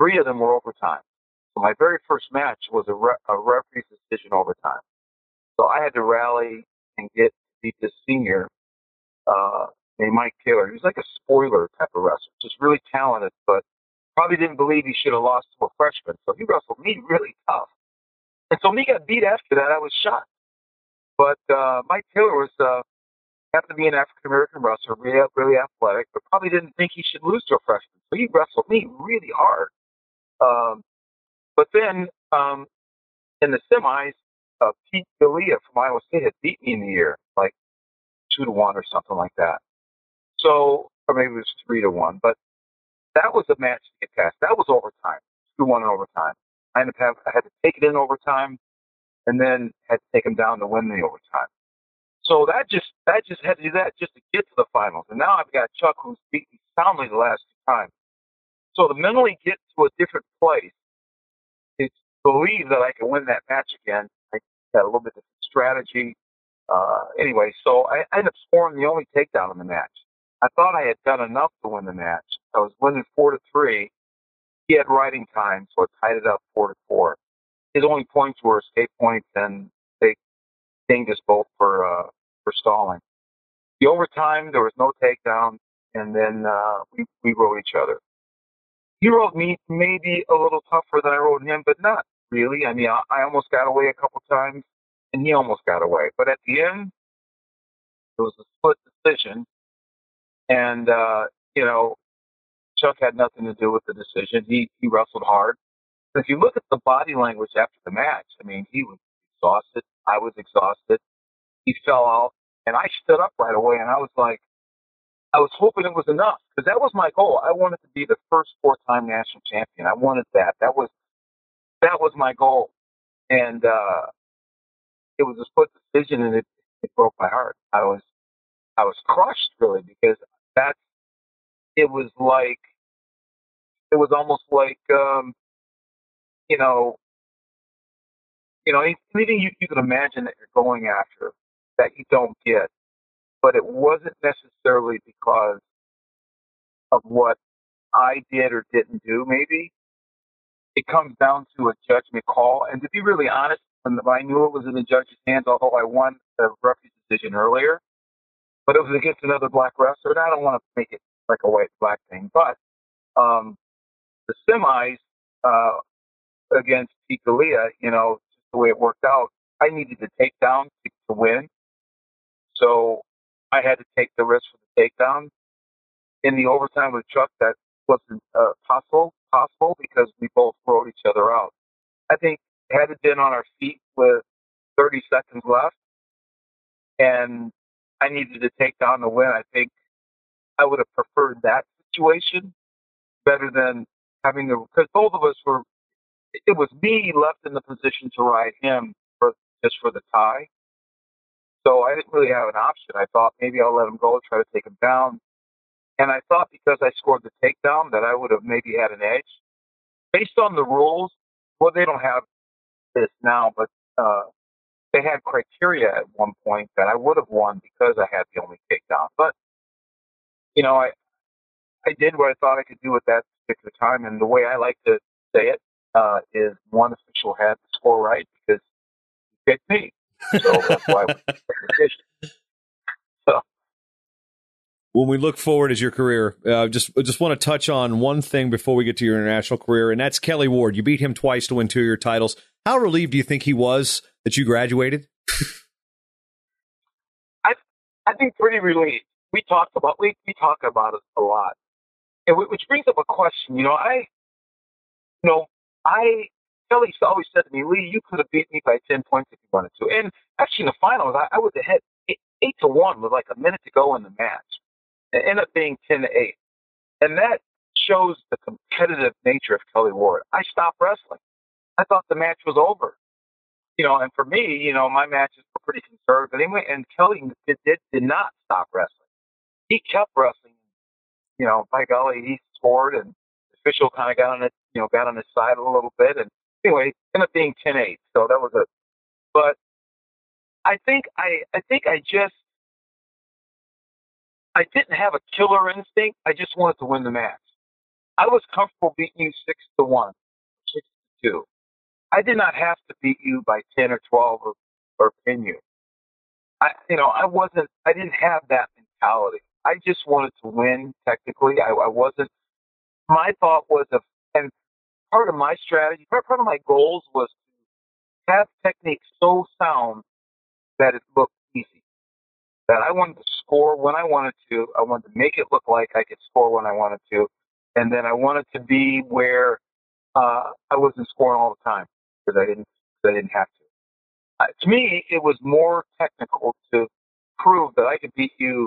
3 of them were overtime. So my very first match was a referee's decision overtime. So I had to rally and get to beat this senior named Mike Taylor. He was like a spoiler type of wrestler, just really talented, but probably didn't believe he should have lost to a freshman. So he wrestled me really tough. And so me got beat after that. I was shocked. But Mike Taylor was happened to be an African-American wrestler, really athletic, but probably didn't think he should lose to a freshman. So he wrestled me really hard. But then in the semis, Pete D'Elia from Iowa State had beat me in the year, like 2-1 or something like that. So, or maybe it was 3-1. But that was a match to get past. That was overtime, 2-1 in overtime. I had to take it in overtime, and then had to take him down to win the overtime. So that just had to do that just to get to the finals. And now I've got Chuck, who's beat me soundly the last 2 times. So to mentally get to a different place, it's believe that I can win that match again. I got a little bit of strategy. Anyway, so I ended up scoring the only takedown in the match. I thought I had done enough to win the match. I was winning 4-3. He had riding time, so it tied it up 4-4. His only points were escape points, and they dinged us both for stalling. The overtime, there was no takedown, and then we rode each other. He rode me maybe a little tougher than I rode him, but not really. I mean, I almost got away a couple times, and he almost got away. But at the end, it was a split decision, and Chuck had nothing to do with the decision. He wrestled hard. But if you look at the body language after the match, I mean, he was exhausted. I was exhausted. He fell out, and I stood up right away, and I was like, I was hoping it was enough, because that was my goal. I wanted to be the first 4-time national champion. I wanted that. That was my goal. And it was a split decision, and it broke my heart. I was crushed, really, because it was almost like anything you can imagine that you're going after that you don't get. But it wasn't necessarily because of what I did or didn't do, maybe. It comes down to a judgment call. And to be really honest, when I knew it was in the judge's hands, although I won the referee's decision earlier, but it was against another black wrestler, and I don't want to make it like a white-black thing. But the semis against Pete D'Elia, just the way it worked out, I needed to take down to win. So I had to take the risk for the takedown. In the overtime with Chuck, that wasn't possible because we both rode each other out. I think had it been on our feet with 30 seconds left and I needed to take down the win, I think I would have preferred that situation better than having because both of us it was me left in the position to ride him just for the tie. So I didn't really have an option. I thought maybe I'll let him go, try to take him down. And I thought because I scored the takedown that I would have maybe had an edge. Based on the rules, well, they don't have this now, but they had criteria at one point that I would have won because I had the only takedown. But, I did what I thought I could do at that particular time. And the way I like to say it is one official had the score right because he picked me. So that's why I won the decision. So. When we look forward as your career, just want to touch on one thing before we get to your international career, and that's Kelly Ward. You beat him twice to win 2 of your titles. How relieved do you think he was that you graduated? I think pretty relieved. We talk about it a lot, and which brings up a question. Kelly always said to me, Lee, you could have beat me by 10 points if you wanted to. And actually, in the finals, I was ahead 8-1 with like a minute to go in the match. It ended up being 10-8. And that shows the competitive nature of Kelly Ward. I stopped wrestling. I thought the match was over. And for me, my matches were pretty conservative anyway, and Kelly did not stop wrestling. He kept wrestling. By golly, he scored, and the official kind of got on his side a little bit. And anyway, it ended up being 10-8. So that was it. But I think I didn't have a killer instinct. I just wanted to win the match. I was comfortable beating you 6-1, 6-2. I did not have to beat you by 10 or 12 or pin you. I didn't have that mentality. I just wanted to win technically. I wasn't, my thought was, and part of my strategy, part of my goals was to have technique so sound that it looked easy. That I wanted to score when I wanted to. I wanted to make it look like I could score when I wanted to. And then I wanted to be where I wasn't scoring all the time because I didn't have to. To me, it was more technical to prove that I could beat you,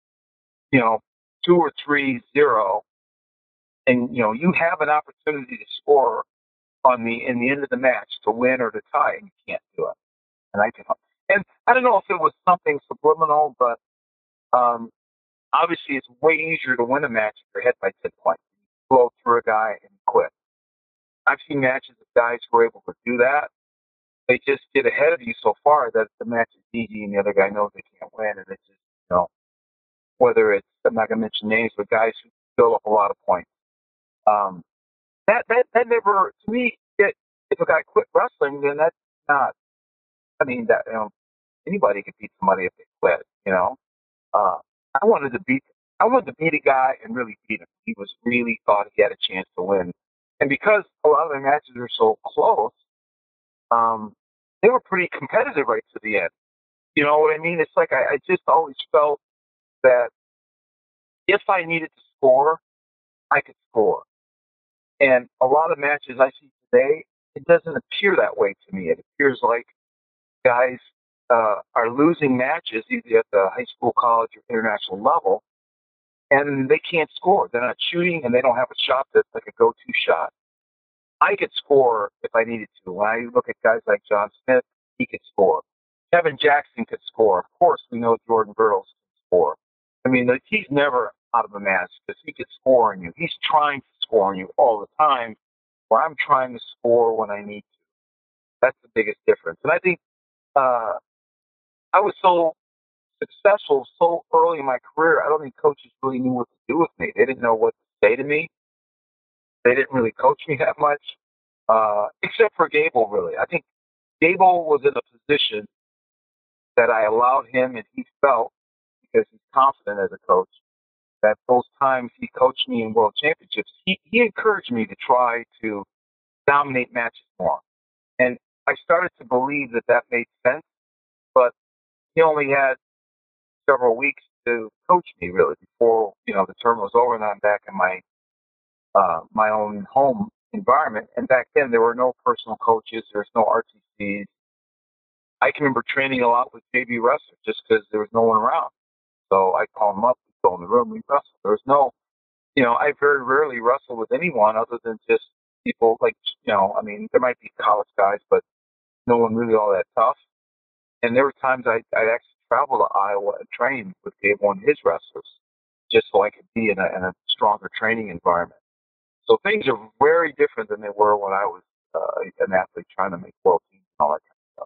2 or 3-0, and you have an opportunity to score in the end of the match to win or to tie, and you can't do it. And I can, and I don't know if it was something subliminal, but obviously it's way easier to win a match if you're ahead by 10 points. You blow through a guy and quit. I've seen matches of guys who are able to do that. They just get ahead of you so far that the match is easy and the other guy knows they can't win. And it's just, whether it's, I'm not going to mention names, but guys who fill up a lot of points. That never, to me, if a guy quit wrestling, then that's not, anybody could beat somebody if they quit, I wanted to beat a guy and really beat him. He really thought he had a chance to win. And because a lot of the matches are so close, they were pretty competitive right to the end. You know what I mean? It's like I just always felt that if I needed to score, I could score. And a lot of matches I see today, it doesn't appear that way to me. It appears like guys are losing matches either at the high school, college, or international level, and they can't score. They're not shooting, and they don't have a shot that's like a go-to shot. I could score if I needed to. When I look at guys like John Smith, he could score. Kevin Jackson could score. Of course, we know Jordan Burroughs can score. He's never out of a match because he could score on you. He's trying to score on you all the time, where I'm trying to score when I need to. That's the biggest difference. And I think I was so successful so early in my career, I don't think coaches really knew what to do with me. They didn't know what to say to me. They didn't really coach me that much, except for Gable, really. I think Gable was in a position that I allowed him, and he felt, because he's confident as a coach, that those times he coached me in world championships, he encouraged me to try to dominate matches more. And I started to believe that made sense, but he only had several weeks to coach me, really, before, the term was over and I'm back in my own home environment. And back then, there were no personal coaches. There was no RTCs. I can remember training a lot with JV wrestlers just because there was no one around. So I'd call them up, we'd go in the room, we'd wrestle. There was no, I very rarely wrestled with anyone other than just people like, there might be college guys, but no one really all that tough. And there were times I'd actually travel to Iowa and train with Gable and his wrestlers just so I could be in a stronger training environment. So things are very different than they were when I was an athlete trying to make world teams and all that kind of stuff.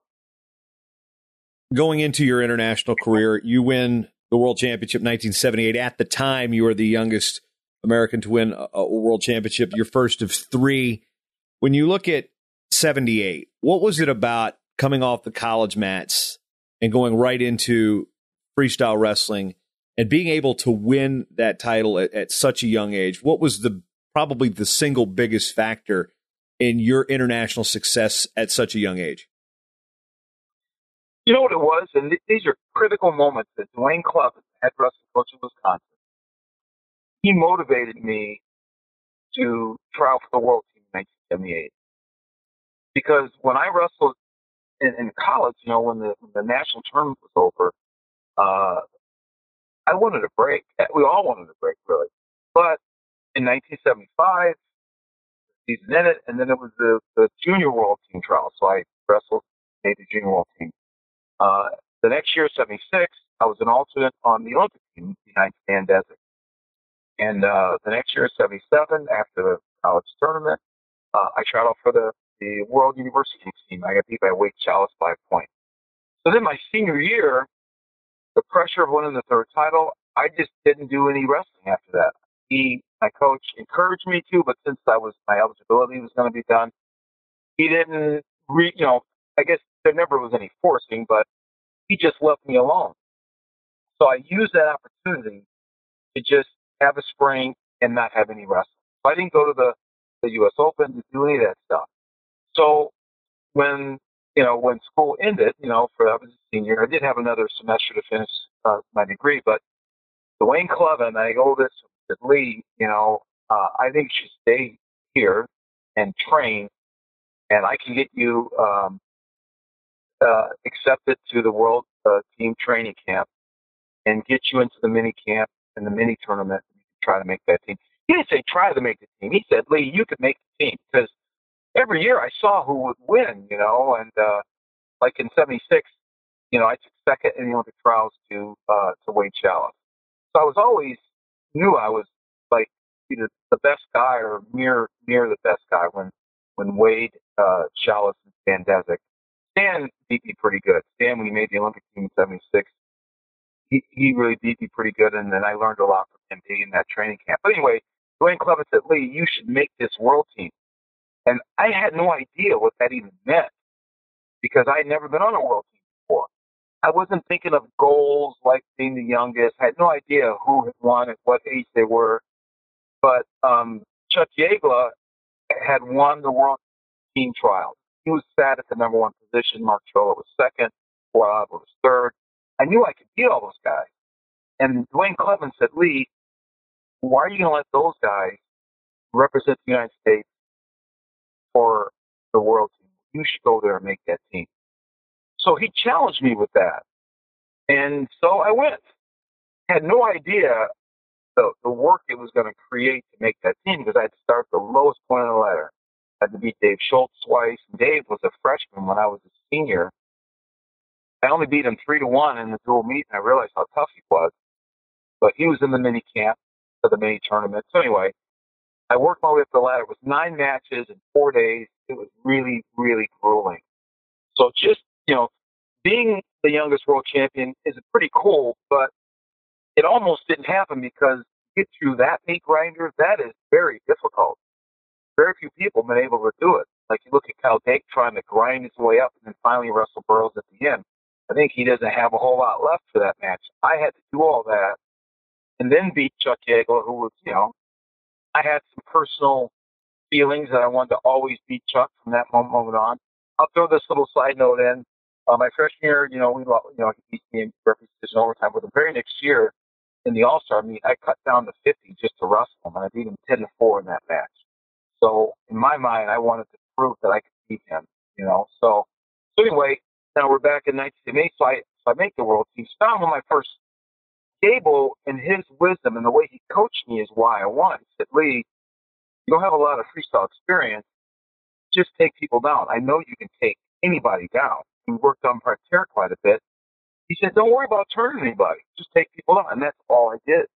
Going into your international career, you win the World Championship 1978. At the time, you were the youngest American to win a World Championship, your first of 3. When you look at 78, what was it about coming off the college mats and going right into freestyle wrestling and being able to win that title at such a young age? What was probably the single biggest factor in your international success at such a young age? You know what it was? And these are critical moments that Dwayne Clubb, head wrestling coach of Wisconsin, he motivated me to try out for the world team in 1978. Because when I wrestled in college, when the national tournament was over, I wanted a break. We all wanted a break, really. But in 1975, season ended, and then it was the junior world team trial. So I wrestled, made the junior world team. The next year, 76, I was an alternate on the Olympic team behind Stan Desik. And the next year, 77, after the college tournament, I tried out for the World University team. I got beat by Wade Chalice by a point. So then my senior year, the pressure of winning the third title, I just didn't do any wrestling after that. My coach encouraged me to, but since my eligibility was going to be done, he didn't, I guess there never was any forcing, but he just left me alone. So I used that opportunity to just have a spring and not have any wrestling. So I didn't go to the U.S. Open to do any of that stuff. So when school ended, I was a senior, I did have another semester to finish my degree, but Dwayne Clevin, my oldest, said, Lee, I think you should stay here and train, and I can get you accepted to the World Team Training Camp and get you into the mini camp and the mini tournament. You can try to make that team. He didn't say try to make the team. He said, Lee, you could make the team, because every year I saw who would win, and like in '76, I took second in the Olympic trials to Wade Chalice. So I was always knew I was like either the best guy or near the best guy when Wade, Chalice, and Stan Desick. Stan beat me pretty good. Stan, when he made the Olympic team in '76, he really beat me pretty good, and then I learned a lot from him being in that training camp. But anyway, Dwayne Clevin said, Lee, you should make this world team. And I had no idea what that even meant, because I had never been on a world team before. I wasn't thinking of goals like being the youngest. I had no idea who had won at what age they were. But Chuck Yeagla had won the world team trials. He was sat at the number one position. Mark Chola was second. Bob was third. I knew I could beat all those guys. And Dwayne Clevin said, Lee, why are you going to let those guys represent the United States for the world team? You should go there and make that team. So he challenged me with that. And so I went. Had no idea the work it was going to create to make that team, because I had to start the lowest point on the ladder. I had to beat Dave Schultz twice. Dave was a freshman when I was a senior. I only beat him 3-1 in the dual meet, and I realized how tough he was. But he was in the mini camp for the mini tournament. So anyway, I worked my way up the ladder. It was 9 matches in 4 days. It was really, really grueling. So just, being the youngest world champion is pretty cool, but it almost didn't happen, because to get through that meat grinder, that is very difficult. Very few people have been able to do it. Like you look at Kyle Dake trying to grind his way up and then finally Russell Burroughs at the end. I think he doesn't have a whole lot left for that match. I had to do all that and then beat Chuck Yeagla, who was, I had some personal feelings that I wanted to always beat Chuck from that moment on. I'll throw this little side note in. My freshman year, he beat me in referee decision overtime. But the very next year in the All-Star meet, I cut down to 50 just to wrestle him, and I beat him 10-4 in that match. So in my mind, I wanted to prove that I could beat him, So anyway, now we're back in 1978, so I make the world team. So now on my first Gable, and his wisdom and the way he coached me is why I won. He said, Lee, you don't have a lot of freestyle experience. Just take people down. I know you can take anybody down. We worked on parterre quite a bit. He said, don't worry about turning anybody. Just take people down. And that's all I did.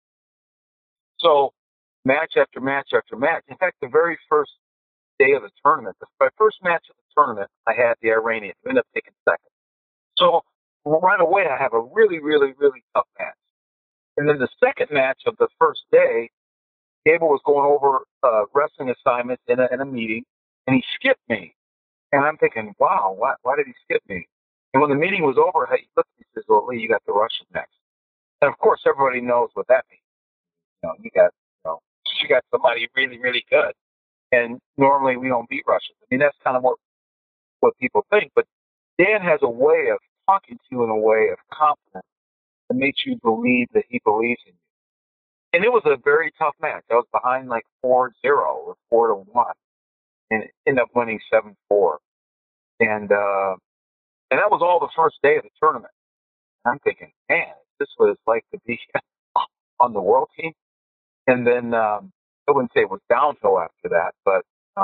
So match after match after match. In fact, the very first day of the tournament, my first match of the tournament, I had the Iranian, who ended up taking second. So right away, I have a really, really, really tough match. And then the second match of the first day, Gable was going over wrestling assignments in a meeting, and he skipped me. And I'm thinking, wow, why did he skip me? And when the meeting was over, he looked at me and says, well, Lee, you got the Russian next. And of course, everybody knows what that means. You got somebody really, really good. And normally we don't beat Russians. I mean, that's kind of what people think. But Dan has a way of talking to you in a way of confidence that makes you believe that he believes in you. And it was a very tough match. I was behind like 4-0 or 4-1, and ended up winning 7-4. And that was all the first day of the tournament. And I'm thinking, man, this was like to be on the world team. And then I wouldn't say it was downhill after that, but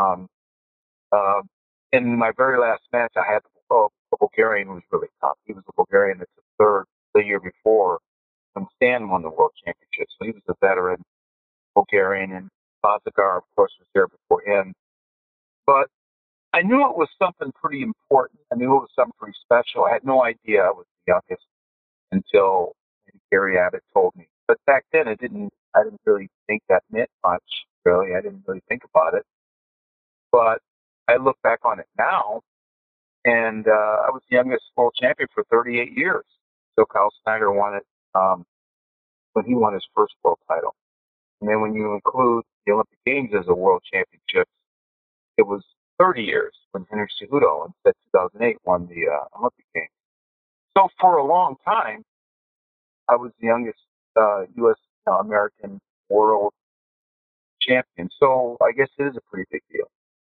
in my very last match, I had a Bulgarian who was really tough. He was the Bulgarian that took third the year before when Stan won the world championship. So he was a veteran Bulgarian, and Bazagar, of course, was there before him. But I knew it was something pretty important. I knew it was something pretty special. I had no idea I was the youngest until Gary Abbott told me. But back then, I didn't really think that meant much. Really, I didn't really think about it. But I look back on it now, and I was the youngest world champion for 38 years. So Kyle Snyder won it when he won his first world title. And then when you include the Olympic Games as a world championship, it was 30 years when Henry Cejudo in 2008 won the Olympic Games. So for a long time, I was the youngest U.S. American world champion. So I guess it is a pretty big deal.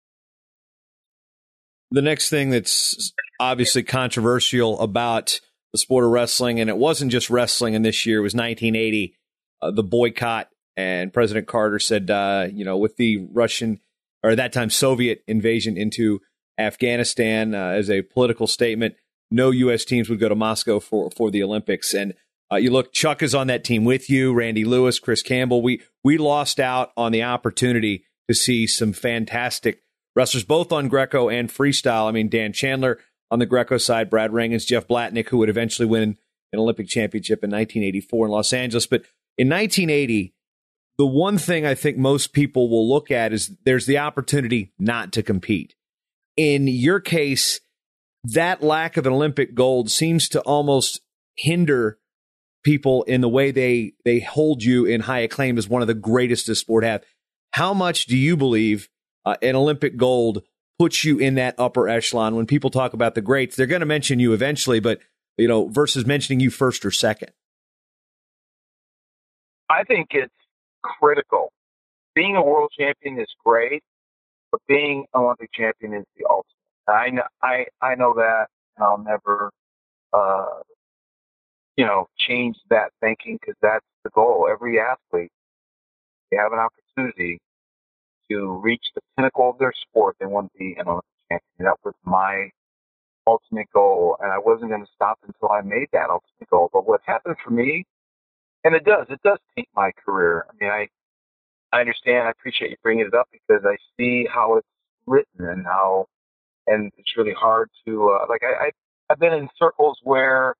The next thing that's obviously controversial about the sport of wrestling, and it wasn't just wrestling in this year, it was 1980, the boycott. And President Carter said, with the Russian, or at that time Soviet invasion into Afghanistan as a political statement, no U.S. teams would go to Moscow for the Olympics. And you look, Chuck is on that team with you, Randy Lewis, Chris Campbell. We lost out on the opportunity to see some fantastic wrestlers, both on Greco and freestyle. I mean, Dan Chandler on the Greco side, Brad Rangens, Jeff Blatnick, who would eventually win an Olympic championship in 1984 in Los Angeles. But in 1980, the one thing I think most people will look at is there's the opportunity not to compete. In your case, that lack of an Olympic gold seems to almost hinder people in the way they hold you in high acclaim as one of the greatest the sport have. How much do you believe an Olympic gold puts you in that upper echelon? When people talk about the greats, they're going to mention you eventually, but versus mentioning you first or second. I think it's critical. Being a world champion is great, but being an Olympic champion is the ultimate. I know that, and I'll never, change that thinking, because that's the goal. Every athlete, they have an opportunity to reach the pinnacle of their sport. They want to be an Olympic champion. That was my ultimate goal, and I wasn't going to stop until I made that ultimate goal. But what happened for me, and it does taint my career. I mean, I understand. I appreciate you bringing it up, because I see how it's written and it's really hard to I've been in circles where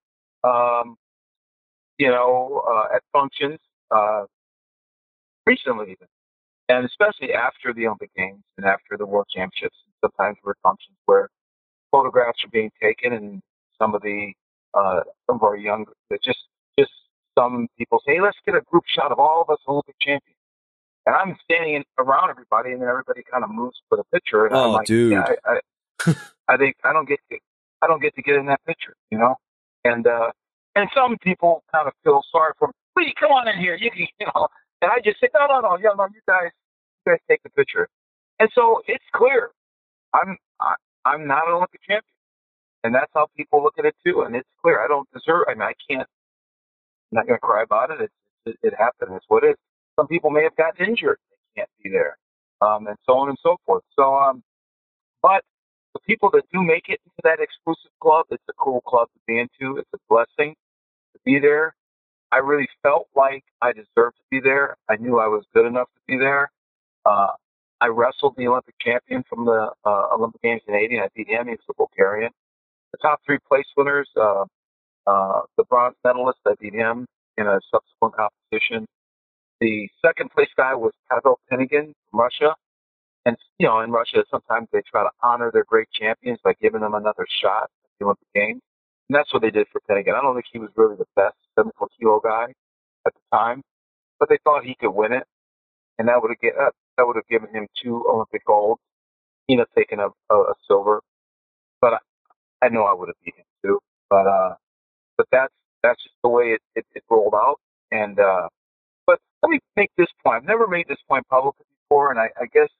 at functions recently even, and especially after the Olympic Games and after the World Championships, sometimes we're at functions where photographs are being taken, and some of our young, just some people say, hey, let's get a group shot of all of us Olympic champions. And I'm standing around everybody, and then everybody kind of moves for the picture. And I'm like, dude. Yeah, I think I don't get to get in that picture, And some people kind of feel sorry for me. Please come on in here, And I just say, no, you guys take the picture. And so it's clear, I'm not an Olympic champion, and that's how people look at it too. And it's clear I don't deserve. I mean, I'm not going to cry about it. It happened. It's what it is. Some people may have gotten injured. They can't be there, and so on and so forth. So, but the people that do make it into that exclusive club, it's a cool club to be into. It's a blessing to be there. I really felt like I deserved to be there. I knew I was good enough to be there. I wrestled the Olympic champion from the Olympic Games in '80, and I beat him. He was a Bulgarian. The top three place winners, the bronze medalist, I beat him in a subsequent competition. The second place guy was Pavel Pinigin from Russia. And, in Russia, sometimes they try to honor their great champions by giving them another shot at the Olympic Games. And that's what they did for Pinigin. I don't think he was really the best 74-kilo guy at the time, but they thought he could win it. And that would have given him 2 Olympic golds. He ended up taking a silver. But I know I would have beat him too. But that's just the way it rolled out. And but let me make this point. I've never made this point publicly before, and I guess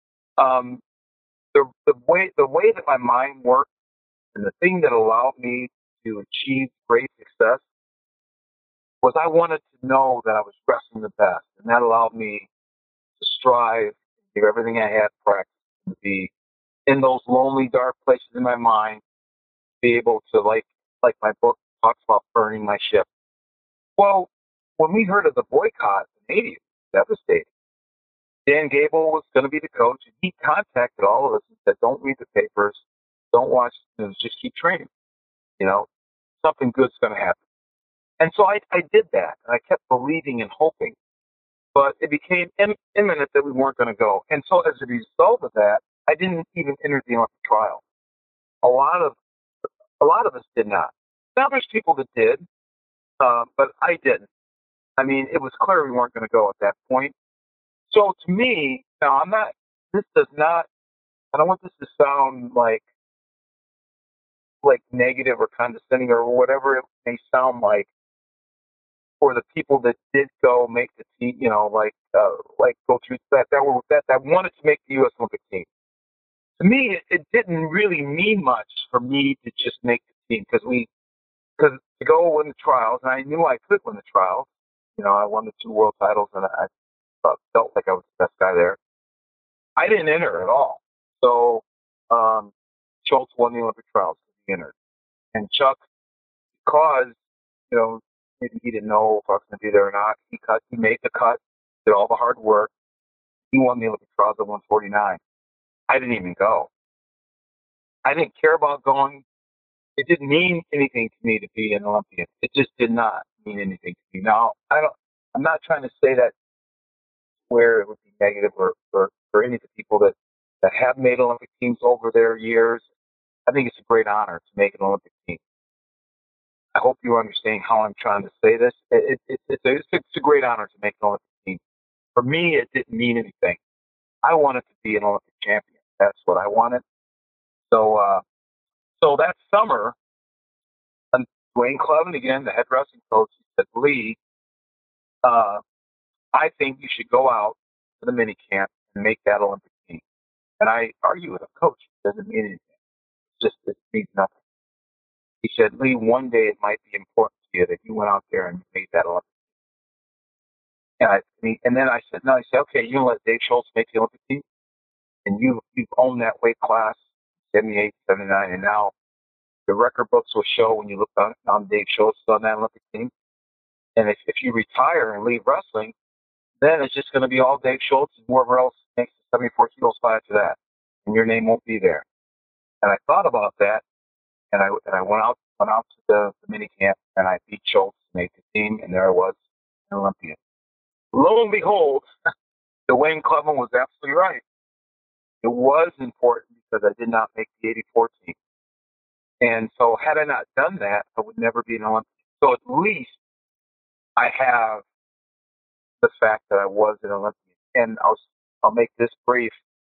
the way that my mind worked, and the thing that allowed me to achieve great success, was I wanted to know that I was wrestling the best, and that allowed me to strive, give everything I had practice, to be in those lonely, dark places in my mind, be able to, like my book talks about, burning my ship. Well, when we heard of the boycott in '80, it was devastating. Dan Gable was going to be the coach, and he contacted all of us and said, don't read the papers, don't watch the news, just keep training. Something good's going to happen. And so I did that, and I kept believing and hoping. But it became imminent that we weren't going to go. And so as a result of that, I didn't even enter the Olympic trial. A lot of us did not. Now there's people that did, but I didn't. I mean, it was clear we weren't going to go at that point. So to me, now this does not, I don't want this to sound like negative or condescending or whatever it may sound like for the people that did go make the team, go through that wanted to make the U.S. Olympic team. To me, it didn't really mean much for me to just make the team because to go win the trials, and I knew I could win the trials. I won the 2 world titles, and I felt like I was the best guy there. I didn't enter at all. So Schultz won the Olympic trials. He entered. And Chuck, because, maybe he didn't know if I was going to be there or not, he made the cut, did all the hard work. He won the Olympic trials at 149. I didn't even go. I didn't care about going. It didn't mean anything to me to be an Olympian. It just did not mean anything to me. Now, I'm not trying to say that where it would be negative or any of the people that have made Olympic teams over their years. I think it's a great honor to make an Olympic team. I hope you understand how I'm trying to say this. It's a great honor to make an Olympic team. For me, it didn't mean anything. I wanted to be an Olympic champion. That's what I wanted. So that summer, Dwayne Clevin, again, the head wrestling coach, said, Lee, I think you should go out to the mini camp and make that Olympic team. And I argue with him, Coach, it doesn't mean anything. It means nothing. He said, Lee, one day it might be important to you that you went out there and made that Olympic team. And then I said, no. He said, okay, you're going to let Dave Schultz make the Olympic team? And you've owned that weight class, 78, 79, and now the record books will show when you look on Dave Schultz on that Olympic team. And if you retire and leave wrestling, then it's just going to be all Dave Schultz and whoever else makes the 74 kilo spot after that. And your name won't be there. And I thought about that, and I went out to the mini camp, and I beat Schultz, made the team, and there I was, an Olympian. Lo and behold, Dwayne Clevin was absolutely right. It was important because I did not make the 84 team. And so had I not done that, I would never be an Olympian. So at least I have the fact that I was an Olympian. And I'll make this brief.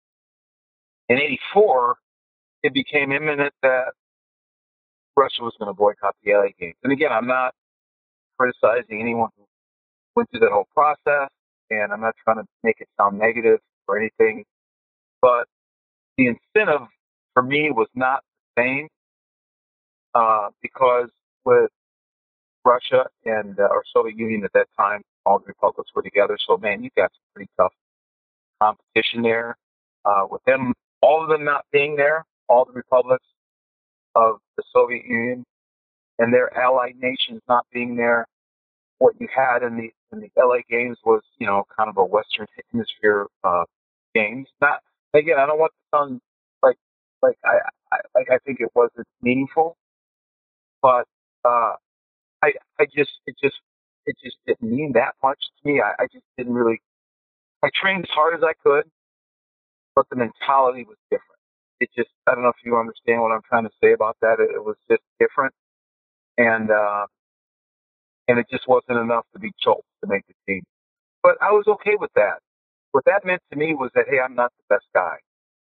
In 84, it became imminent that Russia was going to boycott the LA Games. And again, I'm not criticizing anyone who went through that whole process, and I'm not trying to make it sound negative or anything, but the incentive for me was not the same because with Russia and or Soviet Union at that time, all the republics were together. So, man, you got some pretty tough competition there. With them, all of them not being there, all the republics of the Soviet Union and their allied nations not being there, what you had in the LA Games was, kind of a Western Hemisphere games. Not again, I don't want to sound like I think it wasn't meaningful, but it just didn't mean that much to me. I just didn't really. I trained as hard as I could, but the mentality was different. It just, I don't know if you understand what I'm trying to say about that. It was just different, and it just wasn't enough to be Schultz to make the team. But I was okay with that. What that meant to me was that, hey, I'm not the best guy.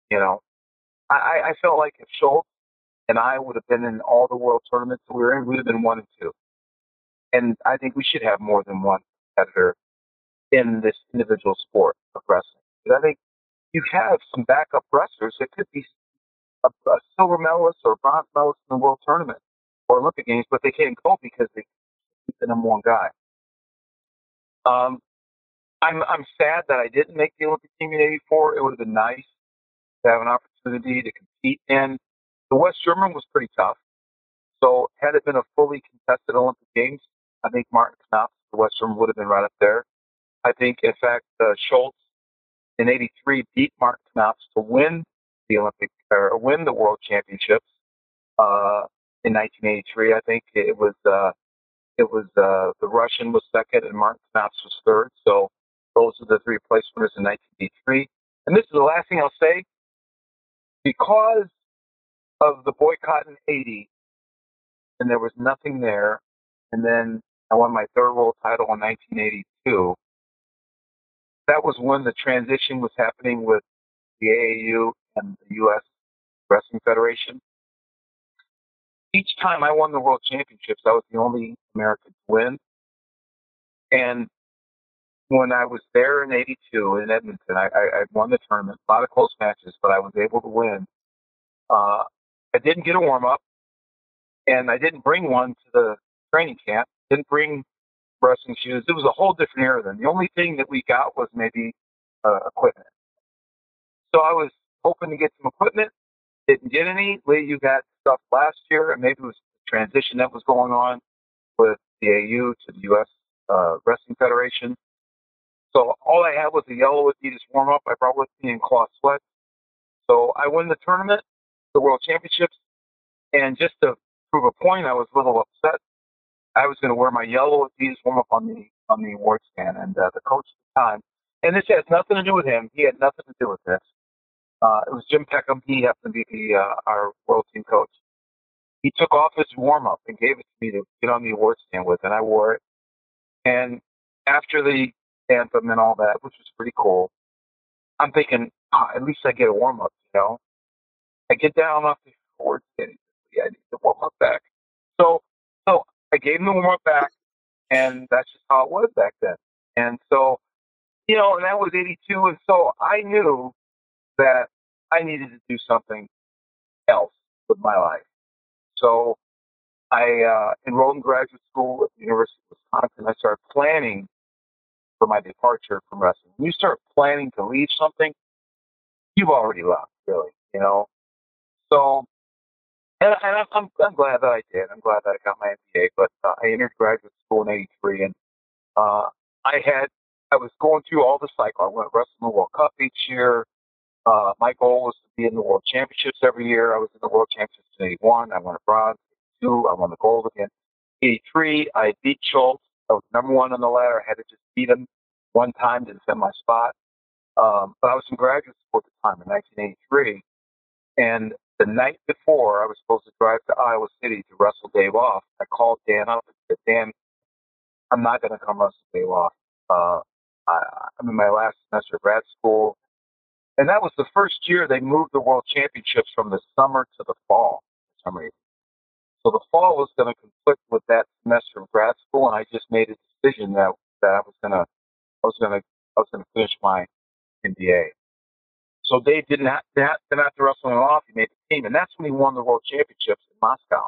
I felt like if Schultz and I would have been in all the world tournaments that we were in, we'd have been 1 and 2. And I think we should have more than one competitor in this individual sport of wrestling. Because I think you have some backup wrestlers that could be a silver medalist or a bronze medalist in the world tournament or Olympic Games, but they can't go because they keep the number one guy. I'm sad that I didn't make the Olympic team in '84. It would have been nice to have an opportunity to compete in. The West German was pretty tough. So had it been a fully contested Olympic Games, I think Martin Knopf, the West German, would have been right up there. I think, in fact, Schultz in '83 beat Martin Knopf to win the Olympic or win the World Championships in 1983. I think it was It was the Russian was second and Martin Knaps was third. So those are the three place winners in 1983. And this is the last thing I'll say. Because of the boycott in 80, and there was nothing there, and then I won my third world title in 1982. That was when the transition was happening with the AAU and the U.S. Wrestling Federation. Each time I won the World Championships, I was the only American to win. And when I was there in 82 in Edmonton, I won the tournament, a lot of close matches, but I was able to win. I didn't get a warm-up, and I didn't bring one to the training camp, didn't bring wrestling shoes. It was a whole different era then. The only thing that we got was maybe equipment. So I was hoping to get some equipment, didn't get any. Lee, you got stuff last year, and maybe it was the transition that was going on with the AU to the U.S. Wrestling Federation. So all I had was a yellow Adidas warm-up I brought with me in cloth sweats. So I win the tournament, the World Championships, and just to prove a point, I was a little upset. I was going to wear my yellow Adidas warm-up on the award stand, and the coach at the time, and this has nothing to do with him. He had nothing to do with this. It was Jim Peckham. He happened to be our world team coach. He took off his warm-up and gave it to me to get on the award stand with, and I wore it. And after the anthem and all that, which was pretty cool, I'm thinking, at least I get a warm-up, you know. I get down off the award stand. Yeah, I need the warm-up back. So I gave him the warm-up back, and that's just how it was back then. And so, you know, and that was 82, and so I knew that I needed to do something else with my life. So I enrolled in graduate school at the University of Wisconsin. I started planning for my departure from wrestling. When you start planning to leave something, you've already left, really, you know. So, and I'm glad that I did. I'm glad that I got my MBA. But I entered graduate school in '83, and I was going through all the cycle. I went wrestling the World Cup each year. My goal was to be in the World Championships every year. I was in the World Championships in '81. I won a bronze. '82, I won the gold again. '83, I beat Schultz. I was number one on the ladder. I had to just beat him one time to defend my spot. But I was in graduate school at the time in 1983, and the night before I was supposed to drive to Iowa City to wrestle Dave off, I called Dan up and said, Dan, I'm not going to come wrestle Dave off. I'm in my last semester of grad school. And that was the first year they moved the World Championships from the summer to the fall for some reason. So the fall was going to conflict with that semester of grad school, and I just made a decision that I was going to finish my MBA. So Dave didn't have to wrestle him off. He made the team, and that's when he won the World Championships in Moscow.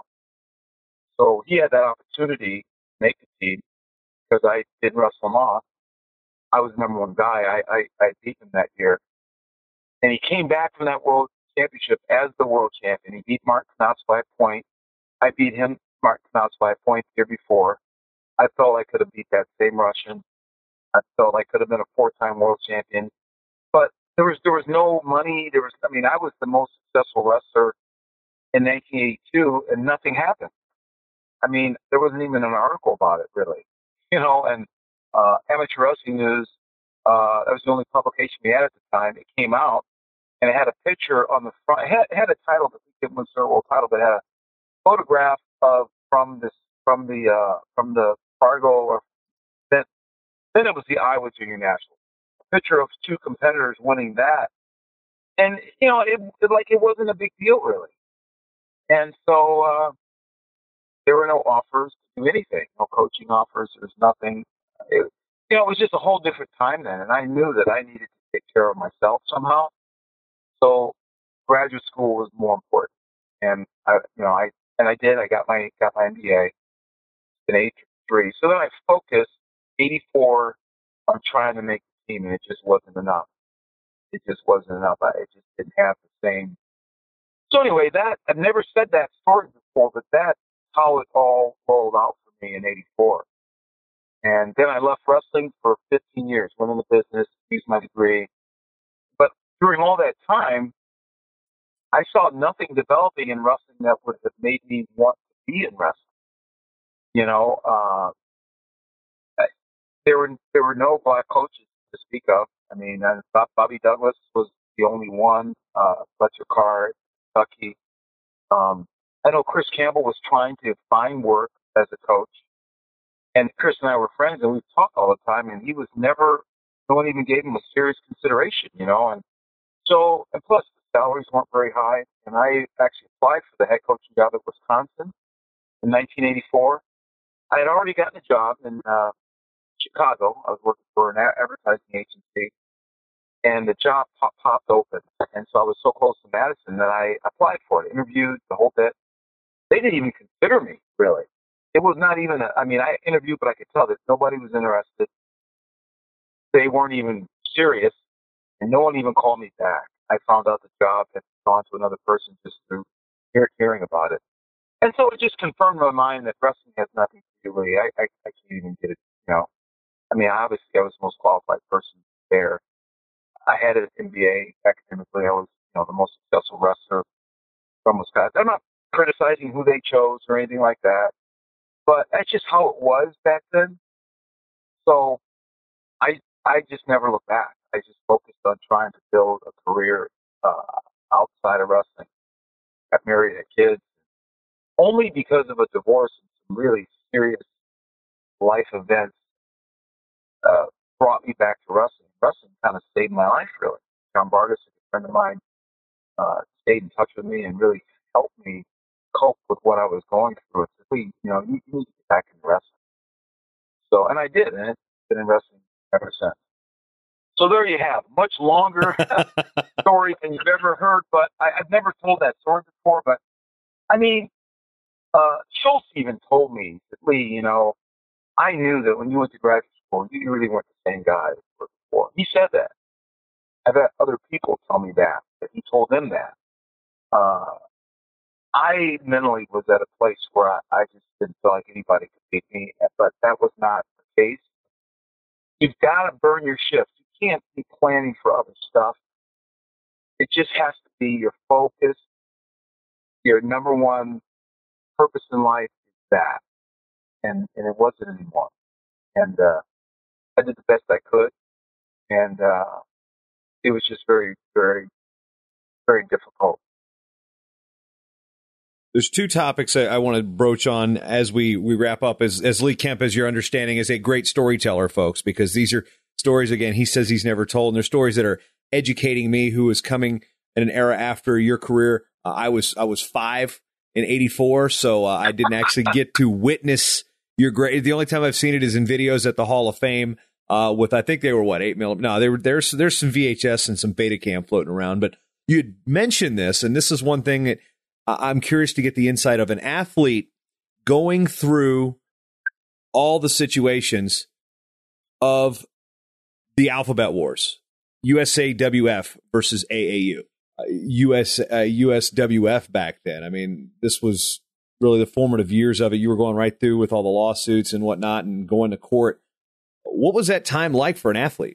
So he had that opportunity to make the team because I didn't wrestle him off. I was the number one guy. I beat him that year. And he came back from that World Championship as the world champion. He beat Mark Knaps by a point. I beat him, Mark Knaps, by a point the year before. I felt I could have beat that same Russian. I felt I could have been a four-time world champion. But there was no money. I was the most successful wrestler in 1982, and nothing happened. I mean, there wasn't even an article about it, really. You know, and Amateur Wrestling News, that was the only publication we had at the time. It came out, and it had a picture on the front. It had a title that we gave them a world title, but it had a photograph from the Fargo, or then it was the Iowa Junior National. A picture of two competitors winning that, and you know, it wasn't a big deal really. And so there were no offers to do anything, no coaching offers. There was nothing. It was just a whole different time then, and I knew that I needed to take care of myself somehow. So graduate school was more important, and I did. I got my MBA in '83. So then I focused '84 on trying to make the team, and it just wasn't enough. It just wasn't enough. I just didn't have the same. So anyway, I've never said that story before, but that's how it all rolled out for me in '84. And then I left wrestling for 15 years, went into business, used my degree. But during all that time, I saw nothing developing in wrestling that would have made me want to be in wrestling. You know, there were no black coaches to speak of. I mean, Bobby Douglas was the only one. Fletcher Carr, Kentucky. I know Chris Campbell was trying to find work as a coach, and Chris and I were friends, and we talked all the time. And he was never. No one even gave him a serious consideration, you know. And so, and plus the salaries weren't very high. And I actually applied for the head coaching job at Wisconsin in 1984. I had already gotten a job in Chicago. I was working for an advertising agency, and the job popped open. And so I was so close to Madison that I applied for it, interviewed the whole bit. They didn't even consider me, really. It was not even I mean, I interviewed, but I could tell that nobody was interested. They weren't even serious, and no one even called me back. I found out the job had gone to another person just through hearing about it. And so it just confirmed in my mind that wrestling has nothing to do with it. I can't even get it, you know. I mean, obviously, I was the most qualified person there. I had an MBA academically. I was, you know, the most successful wrestler from Wisconsin. I'm not criticizing who they chose or anything like that, but that's just how it was back then. So I just never looked back. I just focused on trying to build a career outside of wrestling. Got married, had kids, only because of a divorce and some really serious life events brought me back to wrestling. Wrestling kind of saved my life, really. John Vargas, a friend of mine, stayed in touch with me and really helped me cope with what I was going through. It said, "Lee, you know, you need to get back into wrestling." So, and I did, and it's been in wrestling ever since. So there you have, much longer story than you've ever heard, but I've never told that story before. But I mean, Schultz even told me that, "Lee, you know, I knew that when you went to graduate school, you really weren't the same guy as you were before." He said that. I've had other people tell me that he told them that. I mentally was at a place where I just didn't feel like anybody could beat me, but that was not the case. You've got to burn your shifts. You can't be planning for other stuff. It just has to be your focus. Your number one purpose in life is that. And it wasn't anymore. And I did the best I could. And it was just very, very, very difficult. There's two topics I want to broach on as we wrap up. As Lee Kemp, as your understanding, is a great storyteller, folks, because these are stories, again, he says he's never told, and they're stories that are educating me, who is coming in an era after your career. I was 5 in '84, so I didn't actually get to witness your great. The only time I've seen it is in videos at the Hall of Fame with, I think they were, 8mm? No, there's some VHS and some Betacam floating around, but you had mentioned this, and this is one thing that I'm curious to get the insight of an athlete going through all the situations of the Alphabet Wars, USAWF versus AAU, USWF back then. I mean, this was really the formative years of it. You were going right through with all the lawsuits and whatnot and going to court. What was that time like for an athlete?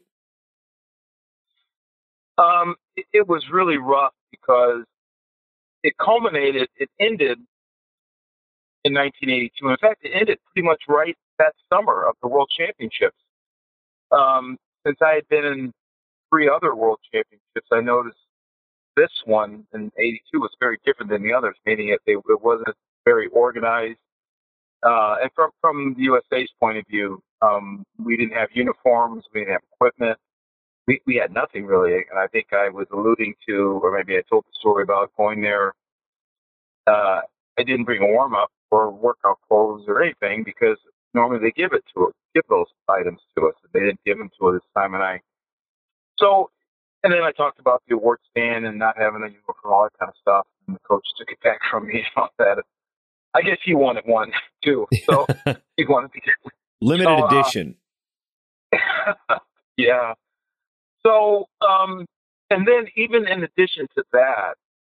It was really rough because it ended in 1982. In fact, it ended pretty much right that summer of the World Championships. Since I had been in 3 other World Championships, I noticed this one in '82 was very different than the others, meaning it wasn't very organized. And from the USA's point of view, we didn't have uniforms, we didn't have equipment. We had nothing really, and I think I was alluding to, or maybe I told the story about going there. I didn't bring a warm-up or workout clothes or anything because normally they give those items to us. They didn't give them to us this time, and then I talked about the award stand and not having a uniform, all that kind of stuff, and the coach took it back from me and all that. I guess he wanted one too, so he wanted to get limited edition. Yeah. So, and then even in addition to that,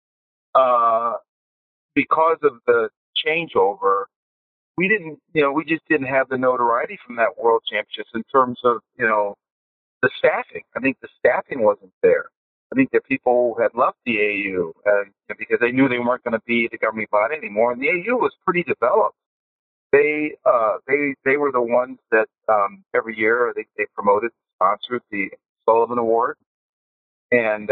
because of the changeover, we just didn't have the notoriety from that World Championships in terms of, the staffing. I think the staffing wasn't there. I think that people had left the AAU because they knew they weren't going to be the government body anymore, and the AAU was pretty developed. they were the ones that every year they promoted, sponsored the Sullivan Award, and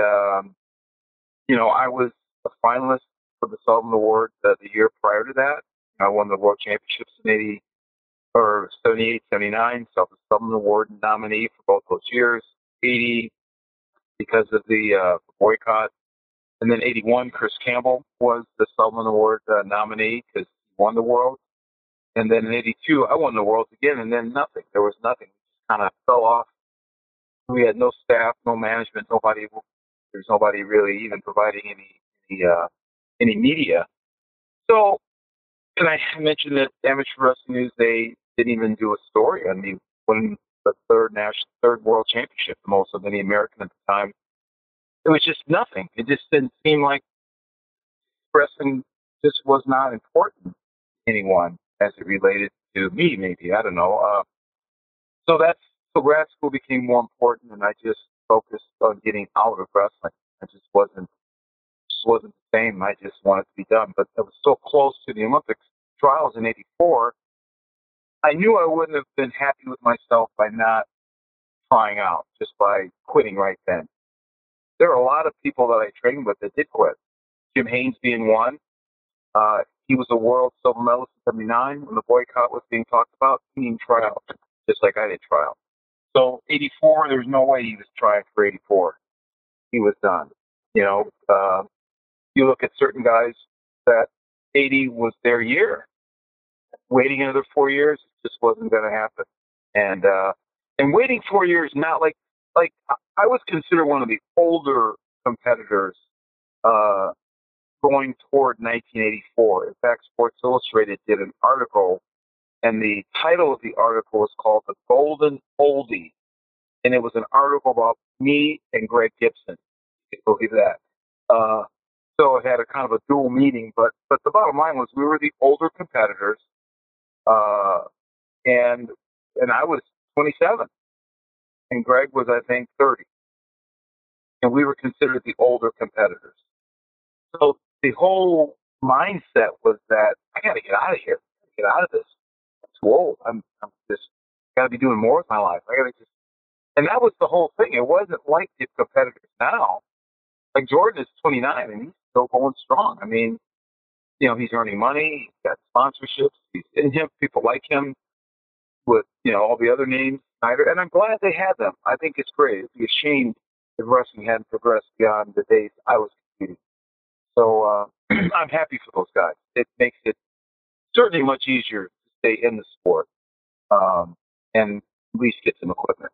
I was a finalist for the Sullivan Award the year prior to that. I won the World Championships in 78, 79, so I was a Sullivan Award nominee for both those years. 80 because of the boycott, and then 81, Chris Campbell was the Sullivan Award nominee because he won the World. And then in 82, I won the World again, and then nothing. There was nothing. It just kind of fell off. We had no staff, no management, there's nobody really even providing any media. So, and I mentioned that Amateur Wrestling News, they didn't even do a story on me winning the third World Championship, the most of any American at the time. It was just nothing. It just didn't seem like wrestling just was not important to anyone as it related to me, maybe. I don't know. So grad school became more important, and I just focused on getting out of wrestling. I just wasn't the same. I just wanted to be done. But I was so close to the Olympics trials in 84, I knew I wouldn't have been happy with myself by not trying out, just by quitting right then. There are a lot of people that I trained with that did quit. Jim Haynes being one. He was a world silver medalist in 79 when the boycott was being talked about. He didn't try out, just like I did try out. So 84, there's no way he was trying for 84. He was done. You look at certain guys that 80 was their year. Waiting another 4 years just wasn't going to happen. And waiting 4 years, not like I was considered one of the older competitors going toward 1984. In fact, Sports Illustrated did an article, and the title of the article was called The Golden Oldie. And it was an article about me and Greg Gibson. You can believe that. So it had a kind of a dual meaning, but the bottom line was we were the older competitors, and I was 27, and Greg was, I think, 30. And we were considered the older competitors. So the whole mindset was that I got to get out of here, get out of this. I'm too old. I'm just got to be doing more with my life. And that was the whole thing. It wasn't like the competitors now. Like Jordan is 29 and he's still going strong. I mean, he's earning money. He's got sponsorships. People like him with, all the other names. And I'm glad they had them. I think it's great. It'd be a shame if wrestling hadn't progressed beyond the days I was competing. So I'm happy for those guys. It makes it certainly much easier to stay in the sport and at least get some equipment.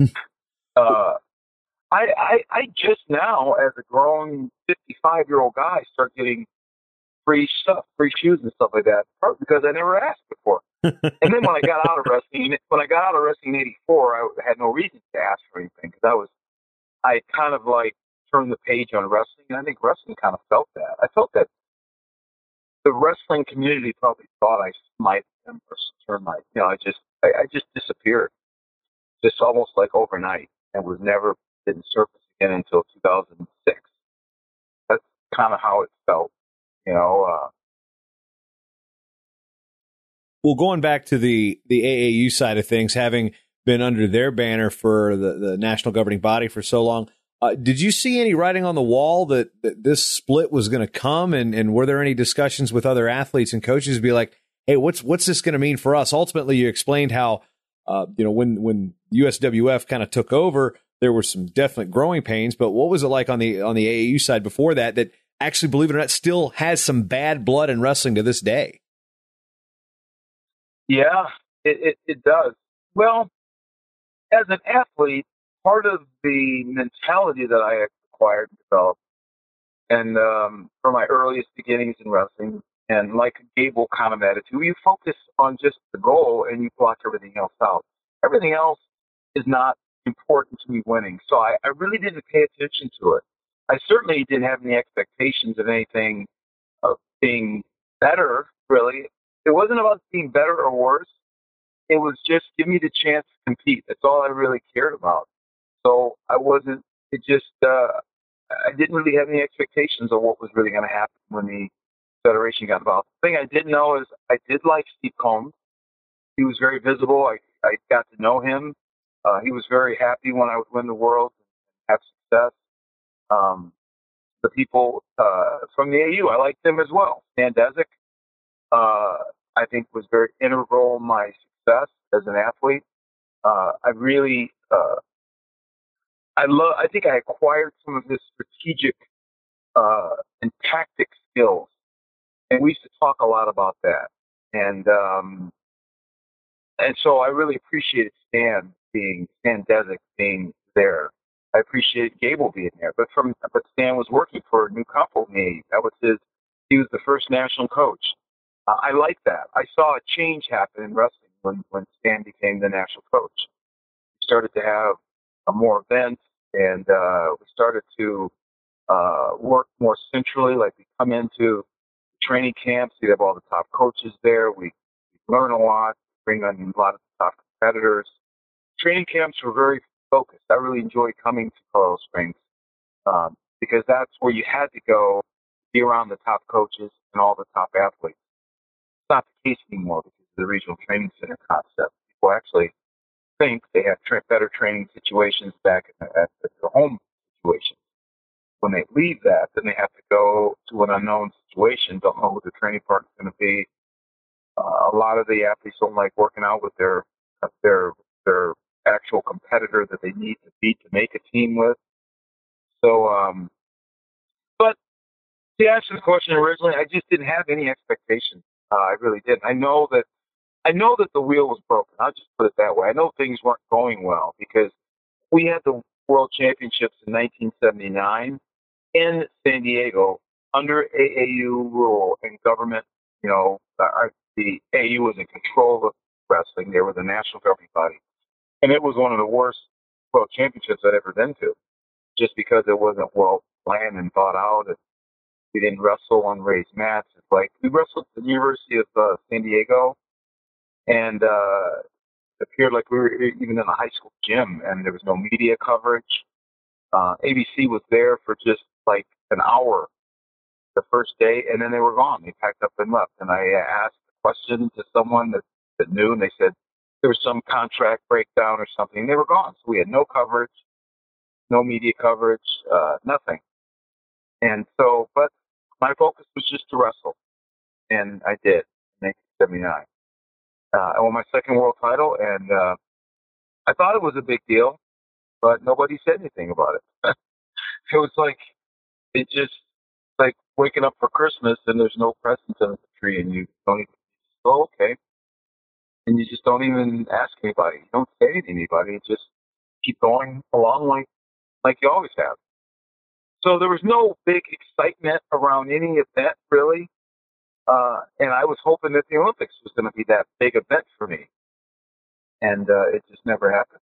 I just now, as a grown 55-year-old guy, start getting free stuff, free shoes and stuff like that, partly because I never asked before. And then when I got out of wrestling in 84, I had no reason to ask for anything because I kind of like turned the page on wrestling, and I think wrestling kind of felt that. I felt that the wrestling community probably thought I smited them or turned I just disappeared, just almost like overnight, and didn't surface again until 2006. That's kind of how it felt, Well, going back to the AAU side of things, having been under their banner for the national governing body for so long, did you see any writing on the wall that this split was going to come? And were there any discussions with other athletes and coaches to be like, hey, what's this going to mean for us? Ultimately, you explained how, when USWF kind of took over, there were some definite growing pains. But what was it like on the AAU side before that actually, believe it or not, still has some bad blood in wrestling to this day? Yeah, it does. Well, as an athlete, part of the mentality that I acquired and developed, and from my earliest beginnings in wrestling, and like a Gable kind of attitude, you focus on just the goal and you block everything else out. Everything else is not important to me winning. So I really didn't pay attention to it. I certainly didn't have any expectations of anything of being better, really. It wasn't about being better or worse. It was just give me the chance to compete. That's all I really cared about. So I didn't really have any expectations of what was really going to happen when the Federation got involved. The thing I did know is I did like Steve Combs. He was very visible. I got to know him. He was very happy when I would win the world and have success. The people from the AU, I liked them as well. Stan Deszak, I think, was very integral in my success as an athlete. I think I acquired some of his strategic and tactic skills, and we used to talk a lot about that. And so I really appreciated Stan Deszak being there. I appreciated Gable being there, but Stan was working for New Company. He was the first national coach. I like that. I saw a change happen in wrestling when Stan became the national coach. We started to have more events, and we started to work more centrally. Like, we come into training camps, we'd have all the top coaches there. We learn a lot, bring on a lot of the top competitors. Training camps were very focused. I really enjoyed coming to Colorado Springs because that's where you had to go, be around the top coaches and all the top athletes. It's not the case anymore because of the regional training center concept. People actually think they have better training situations back at their home situations. When they leave that, then they have to go to an unknown situation, don't know who the training partner is going to be. A lot of the athletes don't like working out with their actual competitor that they need to beat to make a team with. So, but to answer the question originally, I just didn't have any expectations. I really didn't. I know that the wheel was broken. I'll just put it that way. I know things weren't going well because we had the World Championships in 1979 in San Diego under AAU rule and government. You know, the AAU was in control of wrestling. They were the national governing body. And it was one of the worst World Championships I'd ever been to, just because it wasn't well planned and thought out. And we didn't wrestle on raised mats. It's like we wrestled at the University of San Diego, and it appeared like we were even in a high school gym, and there was no media coverage. ABC was there for just like an hour the first day, and then they were gone. They packed up and left. And I asked a question to someone that knew, and they said there was some contract breakdown or something, and they were gone. So we had no coverage, no media coverage, nothing. And so, but my focus was just to wrestle, and I did in 1979. I won my second world title, and I thought it was a big deal, but nobody said anything about it. It was like, it just like waking up for Christmas and there's no presents under the tree, and you don't even, oh, okay. And you just don't even ask anybody. You don't say to anybody. You just keep going along like you always have. So there was no big excitement around any event, really. And I was hoping that the Olympics was going to be that big event for me. And it just never happened.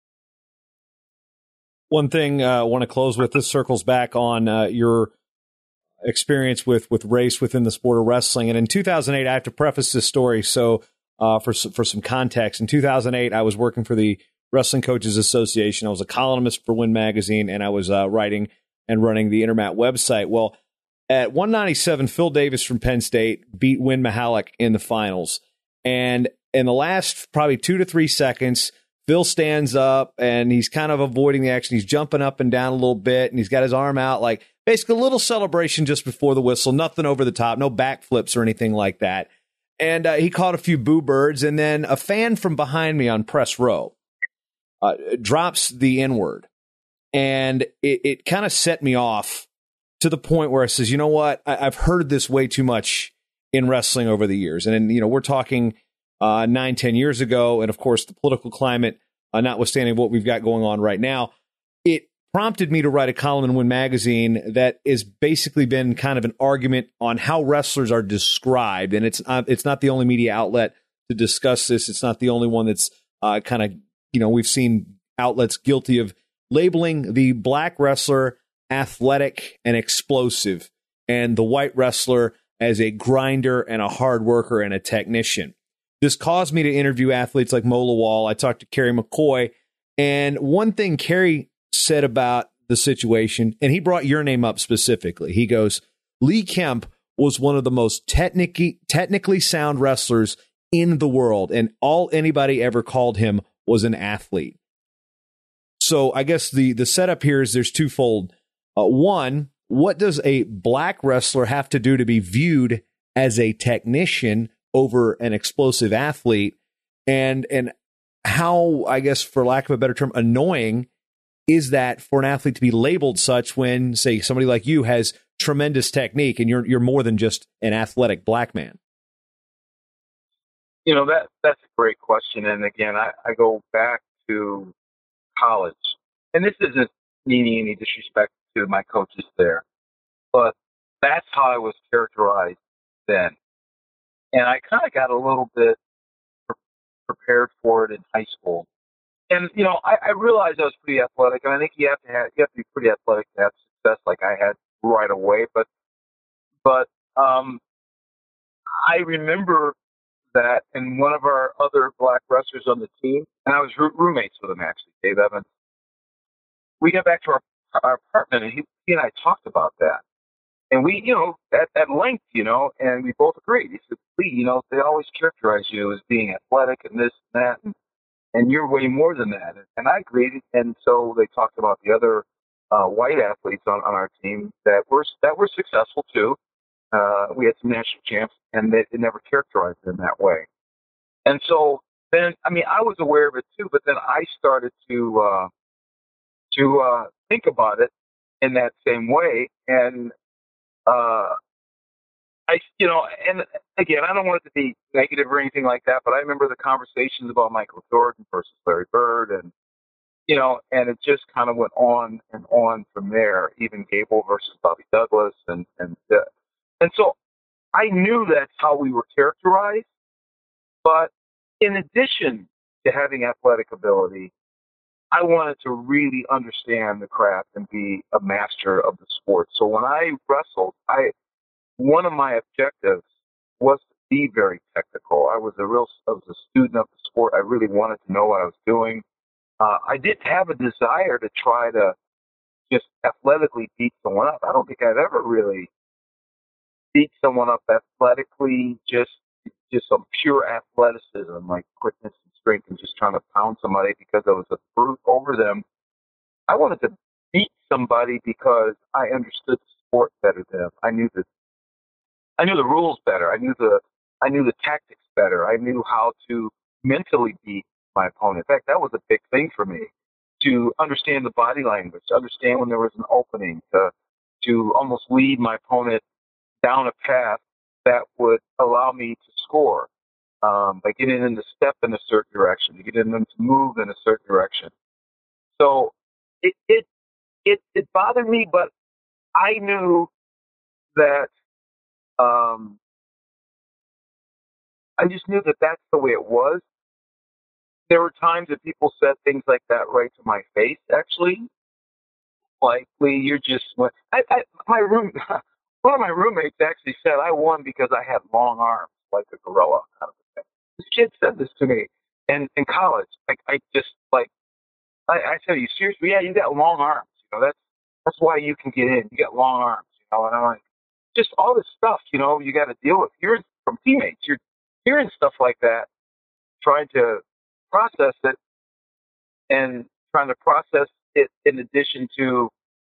One thing I want to close with, this circles back on your experience with race within the sport of wrestling. And in 2008, I have to preface this story. So for some context, in 2008, I was working for the Wrestling Coaches Association. I was a columnist for Win Magazine, and I was writing and running the Intermat website. Well, at 197, Phil Davis from Penn State beat Win Mahalik in the finals. And in the last probably 2 to 3 seconds, Phil stands up and he's kind of avoiding the action. He's jumping up and down a little bit, and he's got his arm out, like basically a little celebration just before the whistle, nothing over the top, no backflips or anything like that. And he caught a few boo birds, and then a fan from behind me on press row drops the N-word. And it kind of set me off to the point where I says, you know what? I've heard this way too much in wrestling over the years. And, you know, we're talking 9-10 years ago. And, of course, the political climate, notwithstanding what we've got going on right now, it prompted me to write a column in Win Magazine that has basically been kind of an argument on how wrestlers are described. And it's not the only media outlet to discuss this. It's not the only one that's kind of, you know, we've seen outlets guilty of labeling the black wrestler athletic and explosive, and the white wrestler as a grinder and a hard worker and a technician. This caused me to interview athletes like Mo Lawal. I talked to Kerry McCoy, and one thing Kerry said about the situation, and he brought your name up specifically. He goes, Lee Kemp was one of the most technically sound wrestlers in the world, and all anybody ever called him was an athlete. So I guess the setup here is there's twofold. One, what does a black wrestler have to do to be viewed as a technician over an explosive athlete? And how, I guess, for lack of a better term, annoying is that for an athlete to be labeled such when, say, somebody like you has tremendous technique and you're more than just an athletic black man? You know, that's a great question. And again, I go back to college. And this isn't meaning any disrespect to my coaches there, but that's how I was characterized then. And I kind of got a little bit prepared for it in high school. And, you know, I realized I was pretty athletic, and I think you have to be pretty athletic to have success like I had right away. But I remember that, and one of our other black wrestlers on the team, and I was roommates with him actually, Dave Evans. We got back to our apartment, and he and I talked about that. And we, you know, at length, you know, and we both agreed. He said, Lee, you know, they always characterize you as being athletic and this and that, and you're way more than that. And I agreed. And so they talked about the other white athletes on our team that were successful too. We had some national champs, and they never characterized them that way. And so then, I mean, I was aware of it too, but then I started to think about it in that same way. And you know, and again, I don't want it to be negative or anything like that, but I remember the conversations about Michael Jordan versus Larry Bird, and, you know, and it just kind of went on and on from there, even Gable versus Bobby Douglas. And so I knew that's how we were characterized, but in addition to having athletic ability, I wanted to really understand the craft and be a master of the sport. So when I wrestled, one of my objectives was to be very technical. I was a student of the sport. I really wanted to know what I was doing. I didn't have a desire to try to just athletically beat someone up. I don't think I've ever really beat someone up athletically, just some pure athleticism, like quickness and strength, and just trying to pound somebody because I was a brute over them. I wanted to beat somebody because I understood the sport better than them. I knew the rules better. I knew the tactics better. I knew how to mentally beat my opponent. In fact, that was a big thing for me, to understand the body language, to understand when there was an opening, to almost lead my opponent down a path that would allow me to score, by getting them to step in a certain direction, to getting them to move in a certain direction. So it bothered me, but I knew that I just knew that that's the way it was. There were times that people said things like that right to my face, actually. Like, Lee, you're just... One of my roommates actually said I won because I had long arms, like a gorilla kind of a thing. This kid said this to me in college. I said, are you serious? Yeah, you got long arms. You know, that's why you can get in. You got long arms. You know, and I'm like, just all this stuff, you know, you got to deal with. Hearing from teammates, you're hearing stuff like that, trying to process it, and trying to process it in addition to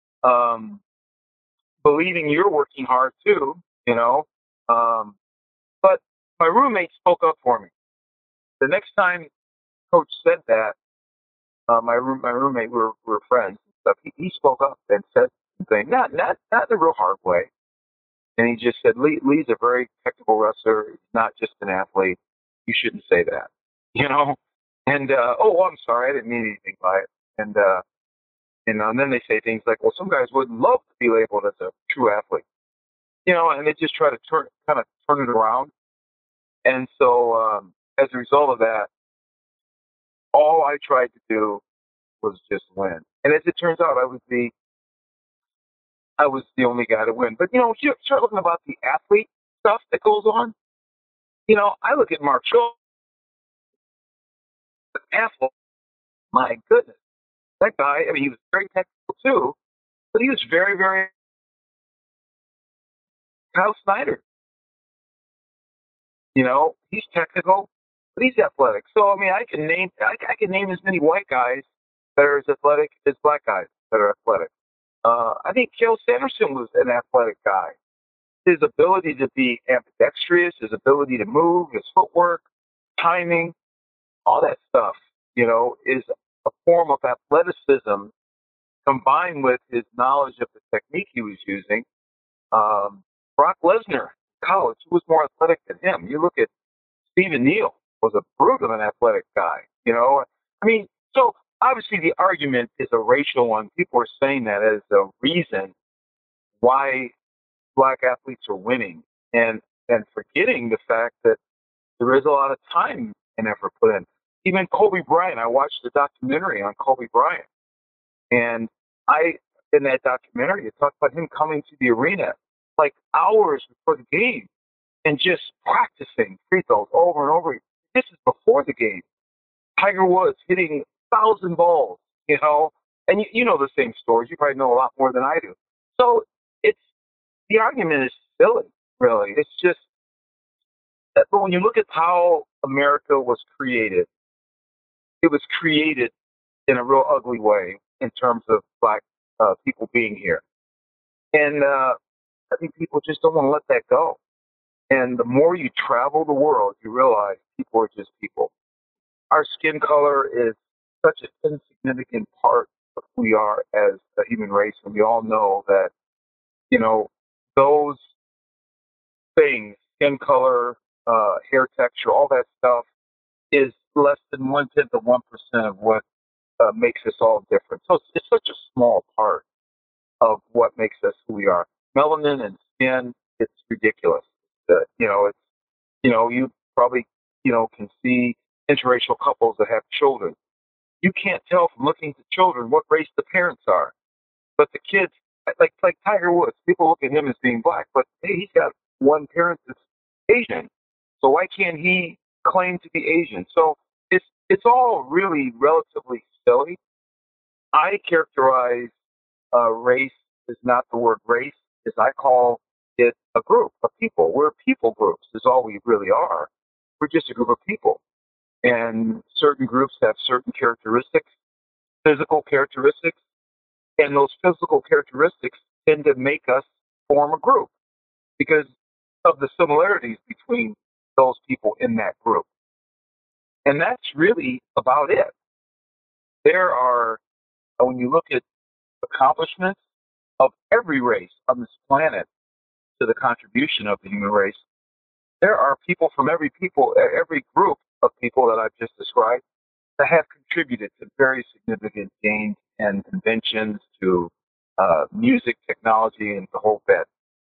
believing you're working hard too, you know. But my roommate spoke up for me. The next time Coach said that, my roommate, we were friends and stuff. He spoke up and said something, not in a real hard way. And he just said, Lee's a very technical wrestler. He's not just an athlete. You shouldn't say that, you know? And, I'm sorry. I didn't mean anything by it. And, you know, and then they say things like, well, some guys would love to be labeled as a true athlete, you know, and they just try to turn it around. And so, as a result of that, all I tried to do was just win. And as it turns out, I was the only guy to win. But, you know, if you start looking about the athlete stuff that goes on, you know, I look at Mark Schultz, an athlete. My goodness. That guy, I mean, he was very technical too, but he was very, very Kyle Snyder. He's technical, but he's athletic. So I mean, I can name as many white guys that are as athletic as black guys that are athletic. I think Cael Sanderson was an athletic guy. His ability to be ambidextrous, his ability to move, his footwork, timing, all that stuff, is a form of athleticism combined with his knowledge of the technique he was using. Brock Lesnar, college, who was more athletic than him? You look at Stephen Neal, was a brute of an athletic guy. I mean, so obviously the argument is a racial one. People are saying that as a reason why black athletes are winning, and forgetting the fact that there is a lot of time and effort put in. Even Kobe Bryant, I watched a documentary on Kobe Bryant, and in that documentary, it talked about him coming to the arena like hours before the game and just practicing free throws over and over. This is before the game. Tiger Woods hitting 1,000 balls, and you know the same stories. You probably know a lot more than I do. So the argument is silly, really. It's just, but when you look at how America was created, it was created in a real ugly way in terms of black people being here. And I think people just don't want to let that go. And the more you travel the world, you realize people are just people. Our skin color is such an insignificant part of who we are as a human race. And we all know that, those things, skin color, hair texture, all that stuff, is less than 1/10 of 1% of what makes us all different. So it's such a small part of what makes us who we are. Melanin and skin, it's ridiculous. You probably, can see interracial couples that have children. You can't tell from looking at children what race the parents are. But the kids, like Tiger Woods, people look at him as being black, but hey, he's got one parent that's Asian. So why can't he claim to be Asian? So it's all really relatively silly. I characterize race is not the word race, as I call it a group of people. We're people groups is all we really are. We're just a group of people. And certain groups have certain characteristics, physical characteristics, and those physical characteristics tend to make us form a group because of the similarities between those people in that group. And that's really about it. There are, when you look at accomplishments of every race on this planet to the contribution of the human race, there are people from every group of people that I've just described that have contributed to very significant gains and inventions, to music, technology, and the whole bit.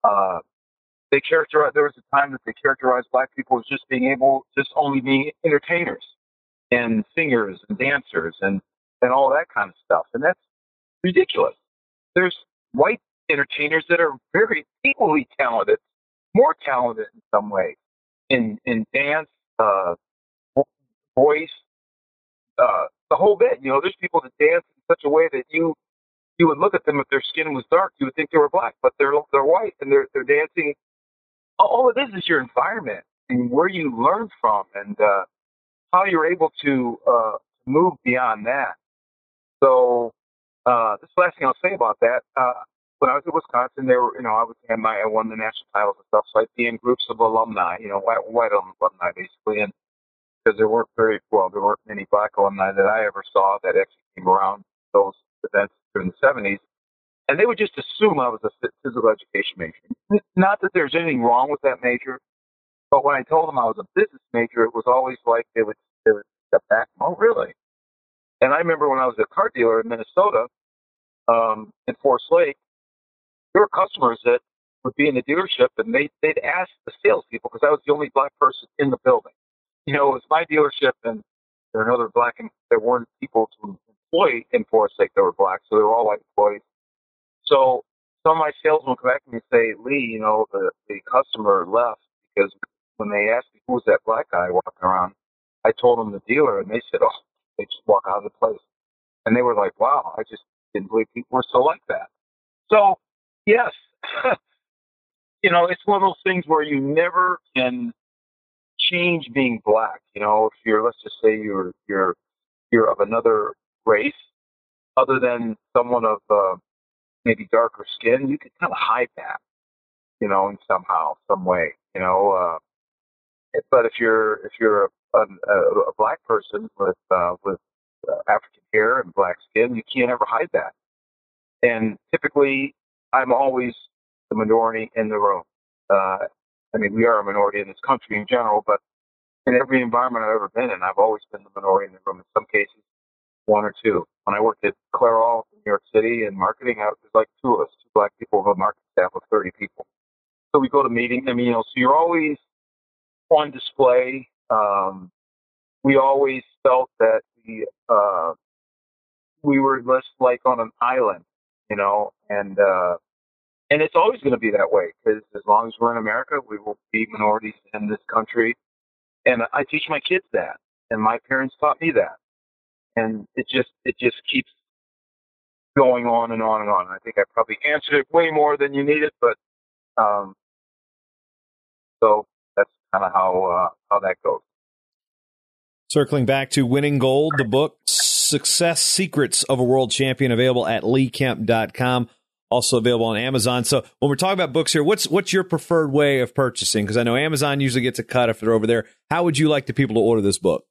There was a time that they characterized black people as just only being entertainers and singers and dancers and all that kind of stuff. And that's ridiculous. There's white entertainers that are very equally talented, more talented in some ways, in dance, voice, the whole bit. There's people that dance in such a way that you would look at them, if their skin was dark, you would think they were black, but they're white and they're dancing. All it is your environment and where you learn from and how you're able to move beyond that. So this last thing I'll say about that, when I was at Wisconsin, I won the national titles and stuff, so I'd be in groups of alumni, white alumni basically, and because there weren't many black alumni that I ever saw that actually came around those events during the 70s. And they would just assume I was a physical education major. Not that there's anything wrong with that major, but when I told them I was a business major, it was always like they would step back. Oh, really? And I remember when I was a car dealer in Minnesota, in Forest Lake, there were customers that would be in the dealership, and they'd ask the salespeople, because I was the only black person in the building. It was my dealership, and there were other black, and there weren't people to employ in Forest Lake that were black, so they were all white employees. So some of my salesmen would come back to me and say, Lee, the customer left because when they asked me who was that black guy walking around, I told them the dealer, and they said, oh, they just walk out of the place. And they were like, wow, I just didn't believe people were so like that. So, yes, it's one of those things where you never can change being black. If let's just say you're of another race, other than someone of maybe darker skin, you can kind of hide that, in somehow, some way, But if you're a black person with African hair and black skin, you can't ever hide that. And typically, I'm always the minority in the room. We are a minority in this country in general, but in every environment I've ever been in, I've always been the minority in the room. In some cases, one or two. When I worked at Clairol in New York City in marketing, it was like two of us, two black people with a marketing staff of 30 people. So we go to meetings. So you're always on display. We always felt that we were less like on an island, and it's always going to be that way, because as long as we're in America, we will be minorities in this country. And I teach my kids that, and my parents taught me that, and it just keeps going on and on and on. I think I probably answered it way more than you needed, but so that's kind of how that goes. Circling back to Winning Gold, the book Success Secrets of a World Champion, available at leekemp.com. Also available on Amazon. So when we're talking about books here, what's your preferred way of purchasing? Because I know Amazon usually gets a cut if they're over there. How would you like the people to order this book?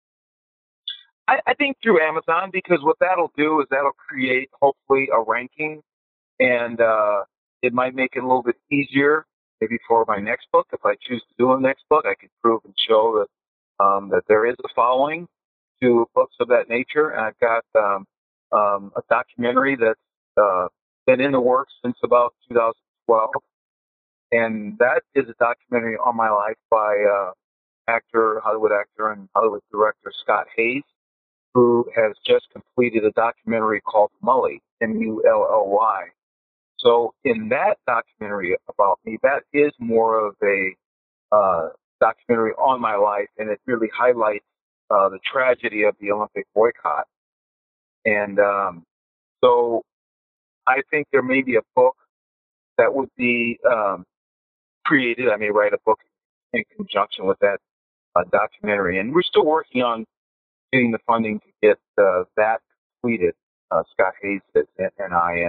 I think through Amazon, because what that'll do is that'll create, hopefully, a ranking, and it might make it a little bit easier maybe for my next book. If I choose to do a next book, I can prove and show that there is a following to books of that nature. And I've got a documentary that's been in the works since about 2012, and that is a documentary on my life by Hollywood actor and Hollywood director Scott Hayes, who has just completed a documentary called Mully, M-U-L-L-Y. So in that documentary about me, that is more of a documentary on my life, and it really highlights the tragedy of the Olympic boycott. And so I think there may be a book that would be created. I may write a book in conjunction with that documentary. And we're still working on getting the funding to get that completed. Scott Hayes and I.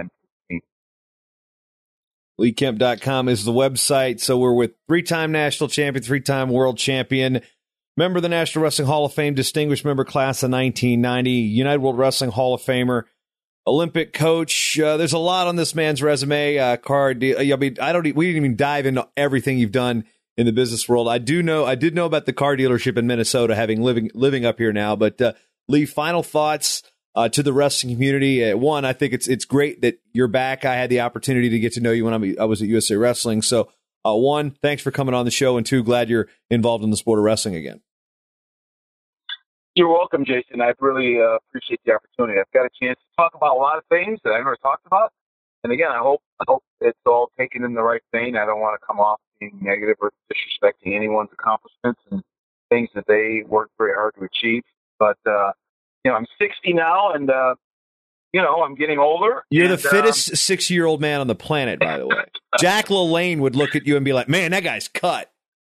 LeeKemp.com is the website. So we're with three-time national champion, three-time world champion, member of the National Wrestling Hall of Fame, distinguished member class of 1990, United World Wrestling Hall of Famer, Olympic coach. There's a lot on this man's resume. Car deal. We didn't even dive into everything you've done in the business world. I did know about the car dealership in Minnesota, having living up here now. But Lee, final thoughts to the wrestling community. One, I think it's great that you're back. I had the opportunity to get to know you when I was at USA Wrestling. So one, thanks for coming on the show, and two, glad you're involved in the sport of wrestling again. You're welcome, Jason. I really appreciate the opportunity. I've got a chance to talk about a lot of things that I never talked about. And again, I hope it's all taken in the right vein. I don't want to come off being negative or disrespecting anyone's accomplishments and things that they worked very hard to achieve. But, I'm 60 now, and, I'm getting older. You're the fittest 6-year-old man on the planet, by the way. Jack LaLanne would look at you and be like, man, that guy's cut.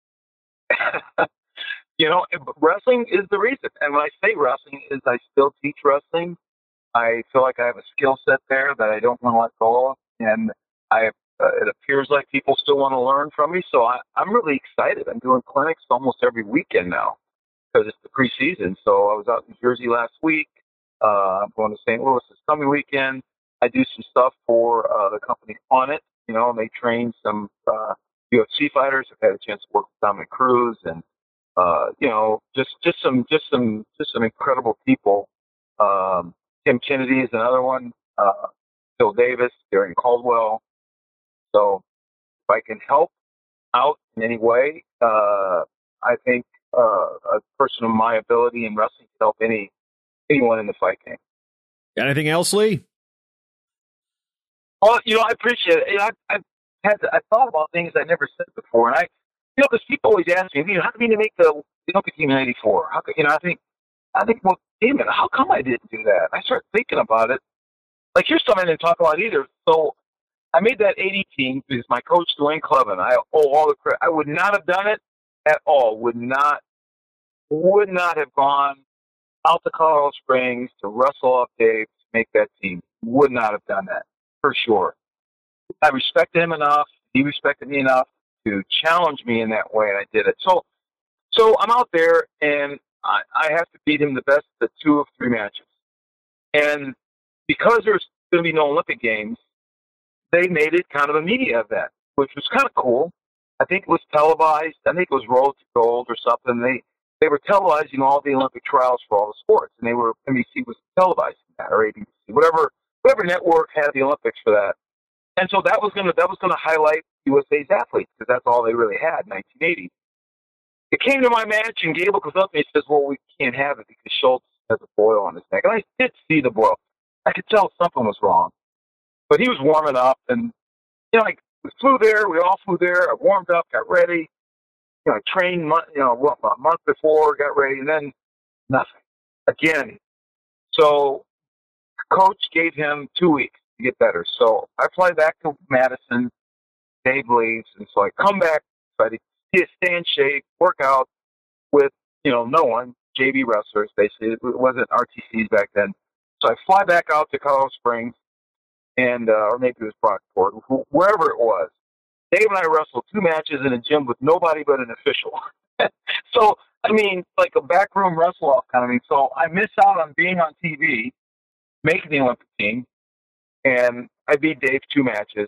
Wrestling is the reason. And when I say wrestling, is I still teach wrestling. I feel like I have a skill set there that I don't want to let go of. And it appears like people still want to learn from me. So I'm really excited. I'm doing clinics almost every weekend now because it's the preseason. So I was out in Jersey last week. I'm going to St. Louis this coming weekend. I do some stuff for the company On It. They train some UFC fighters. I've had a chance to work with Dominic Cruz and just some incredible people. Tim Kennedy is another one. Phil Davis, Darren Caldwell. So if I can help out in any way, I think a person of my ability in wrestling can help anyone in the fight game. Got anything else, Lee? Well, I appreciate it. I thought about things I never said before, and because people always ask me, how come you didn't make the Olympic team in '84? How come, I think, well, damn it, how come I didn't do that? I started thinking about it. Like, here's something I didn't talk about either. So, I made that 80 team because my coach, Dwayne Clevin, I owe all the credit. I would not have done it at all. Would not have gone out to Colorado Springs to wrestle up Dave to make that team. Would not have done that, for sure. I respected him enough. He respected me enough to challenge me in that way, and I did it. So I'm out there, and I have to beat him the best of 2 of 3 matches. And because there's going to be no Olympic Games, they made it kind of a media event, which was kind of cool. I think it was televised. I think it was Road to Gold or something. They were televising all the Olympic trials for all the sports, and NBC was televising that, or ABC, whatever network had the Olympics for that. And so that was gonna highlight USA's athletes, because that's all they really had in 1980. It came to my match, and Gable comes up and he says, "Well, we can't have it because Schultz has a boil on his neck." And I did see the boil. I could tell something was wrong. But he was warming up, and, we flew there. We all flew there. I warmed up, got ready. I trained, a month before, got ready, and then nothing. Again. So coach gave him 2 weeks to get better. So I fly back to Madison. Dave leaves, and so I come back, try to stay in shape, work out with, no one, JV wrestlers, basically. It wasn't RTCs back then. So I fly back out to Colorado Springs, and or maybe it was Brockport, wherever it was. Dave and I wrestled 2 matches in a gym with nobody but an official. So, like a backroom wrestle-off kind of thing. So I miss out on being on TV, making the Olympic team, and I beat Dave 2 matches.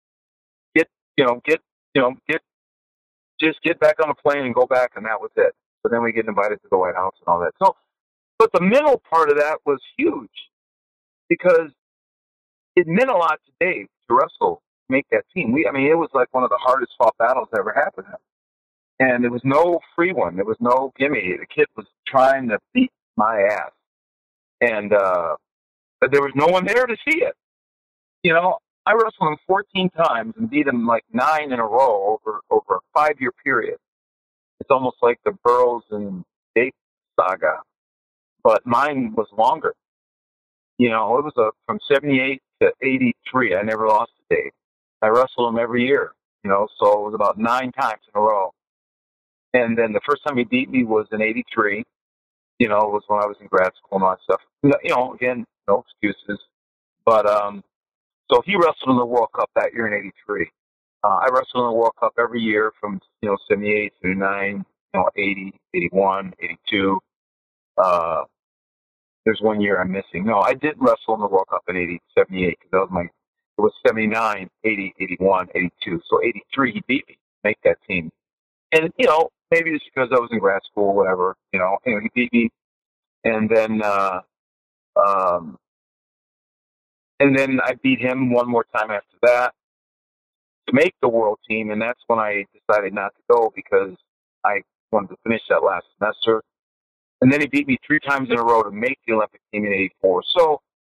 Just get back on a plane and go back, and that was it. So then we get invited to the White House and all that. So, but the mental part of that was huge, because it meant a lot to Dave to wrestle, make that team. It was like one of the hardest fought battles that ever happened. And there was no free one. There was no gimme. The kid was trying to beat my ass. And but there was no one there to see it. I wrestled him 14 times and beat him like 9 in a row over a 5-year period. It's almost like the Burroughs and Dave saga. But mine was longer. It was from 78 to 83. I never lost to Dave. I wrestled him every year, so it was about 9 times in a row. And then the first time he beat me was in 83. It was when I was in grad school and all that stuff. Again, no excuses. But so he wrestled in the World Cup that year in 83. I wrestled in the World Cup every year from 78, 79, 80, 81, 82. There's 1 year I'm missing. No, I did wrestle in the World Cup in 78 because it was 79, 80, 81, 82. So 83, he beat me, make that team. And, maybe it's because I was in grad school or whatever, he beat me. And then I beat him one more time after that to make the world team. And that's when I decided not to go, because I wanted to finish that last semester. And then he beat me 3 times in a row to make the Olympic team in 84. So,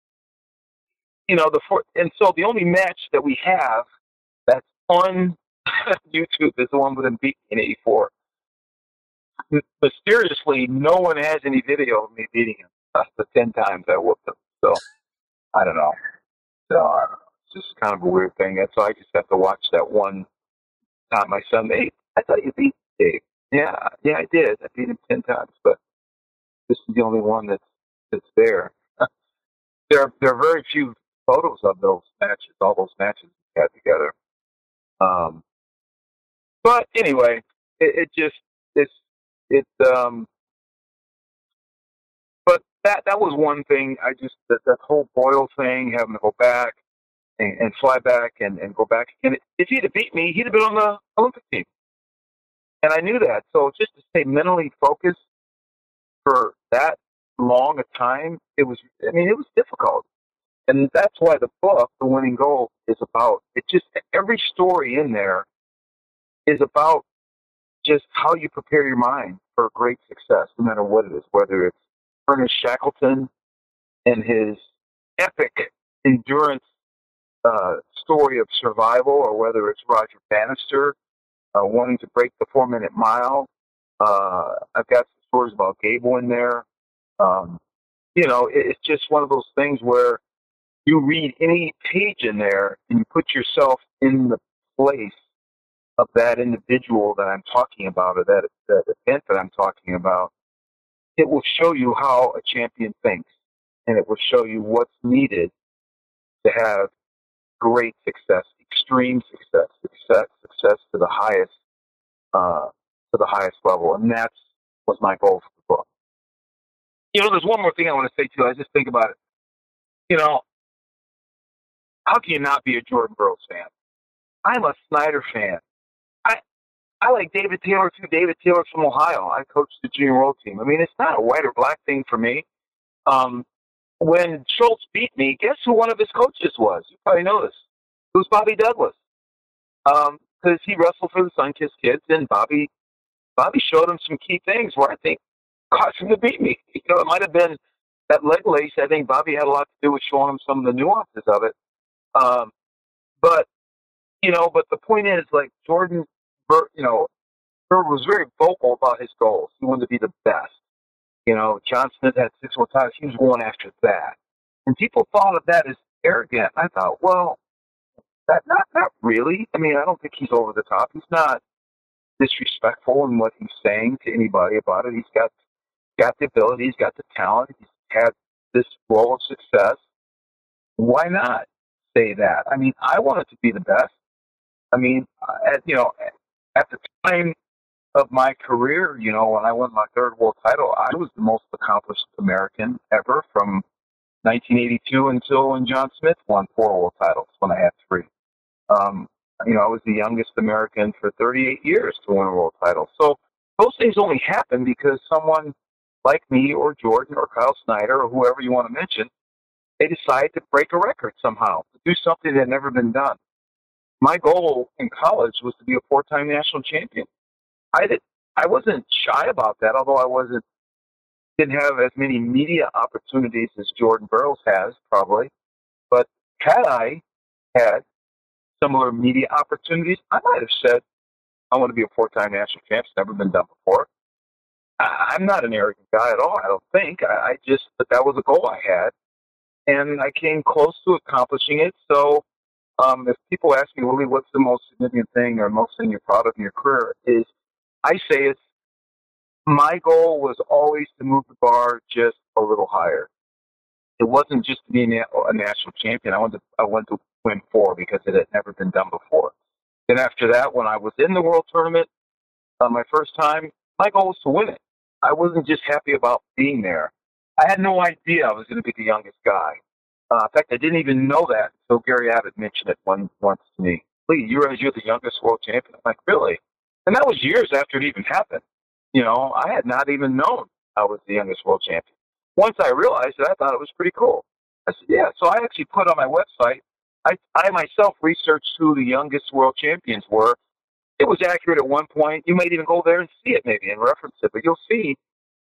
so the only match that we have that's on YouTube is the one with him beating in 84. Mysteriously, no one has any video of me beating him. That's the 10 times I whooped him. So, I don't know. It's just kind of a weird thing. And so I just have to watch that one time. My son, "Hey, I thought you beat Dave." Yeah, I did. I beat him 10 times, but this is the only one that's there. There are very few photos of those matches, all those matches we had together. But anyway, but that was one thing. That whole Boyle thing, having to go back and fly back and go back again. If he'd have beat me, he'd have been on the Olympic team. And I knew that. So just to stay mentally focused for that long a time, it was difficult. And that's why the book, The Winning Goal, is about, every story in there is about just how you prepare your mind for great success, no matter what it is, whether it's Ernest Shackleton and his epic endurance story of survival, or whether it's Roger Bannister wanting to break the 4-minute mile. I've got some stories about Gable in there. It's just one of those things where you read any page in there and you put yourself in the place of that individual that I'm talking about, or that event that I'm talking about, it will show you how a champion thinks, and it will show you what's needed to have great success, extreme success, success to the highest level, and that's was my goal for the book. There's one more thing I want to say too. I just think about it. How can you not be a Jordan Burroughs fan? I'm a Snyder fan. I like David Taylor too. David Taylor's from Ohio. I coached the junior world team. I mean, it's not a white or black thing for me. When Schultz beat me, guess who one of his coaches was? You probably know this. It was Bobby Douglas. Because he wrestled for the Sunkist Kids, and Bobby showed him some key things where I think caused him to beat me. It might have been that leg lace. I think Bobby had a lot to do with showing him some of the nuances of it. But the point is, like, Jordan, Bird was very vocal about his goals. He wanted to be the best. John Smith had 6 world titles. He was going after that. And people thought of that as arrogant. I thought, well, not really. I mean, I don't think he's over the top. He's not disrespectful in what he's saying to anybody about it. He's got the ability. He's got the talent. He's had this role of success. Why not say that? I mean, I wanted to be the best. I mean, at the time of my career, when I won my 3rd world title, I was the most accomplished American ever from 1982 until when John Smith won 4 world titles when I had 3. I was the youngest American for 38 years to win a world title. So those things only happen because someone like me or Jordan or Kyle Snyder or whoever you want to mention, they decide to break a record somehow, to do something that had never been done. My goal in college was to be a 4-time national champion. I wasn't shy about that, although I didn't have as many media opportunities as Jordan Burroughs has, probably. But had I had similar media opportunities, I might have said, I want to be a 4-time national champion. It's never been done before. I'm not an arrogant guy at all, I don't think. But that was a goal I had, and I came close to accomplishing it. So if people ask me, Willie, what's the most significant thing or most thing you're proud of in your career, is I say it's my goal was always to move the bar just a little higher. It wasn't just to be a national champion. I wanted to win 4 because it had never been done before. Then after that, when I was in the world tournament, my first time, my goal was to win it. I wasn't just happy about being there. I had no idea I was going to be the youngest guy. In fact, I didn't even know that until Gary Abbott mentioned it once to me. Lee, you realize you're the youngest world champion? I'm like, really? And that was years after it even happened. I had not even known I was the youngest world champion. Once I realized it, I thought it was pretty cool. I said, yeah. So I actually put on my website, I myself researched who the youngest world champions were. It was accurate at one point. You might even go there and see it maybe and reference it. But you'll see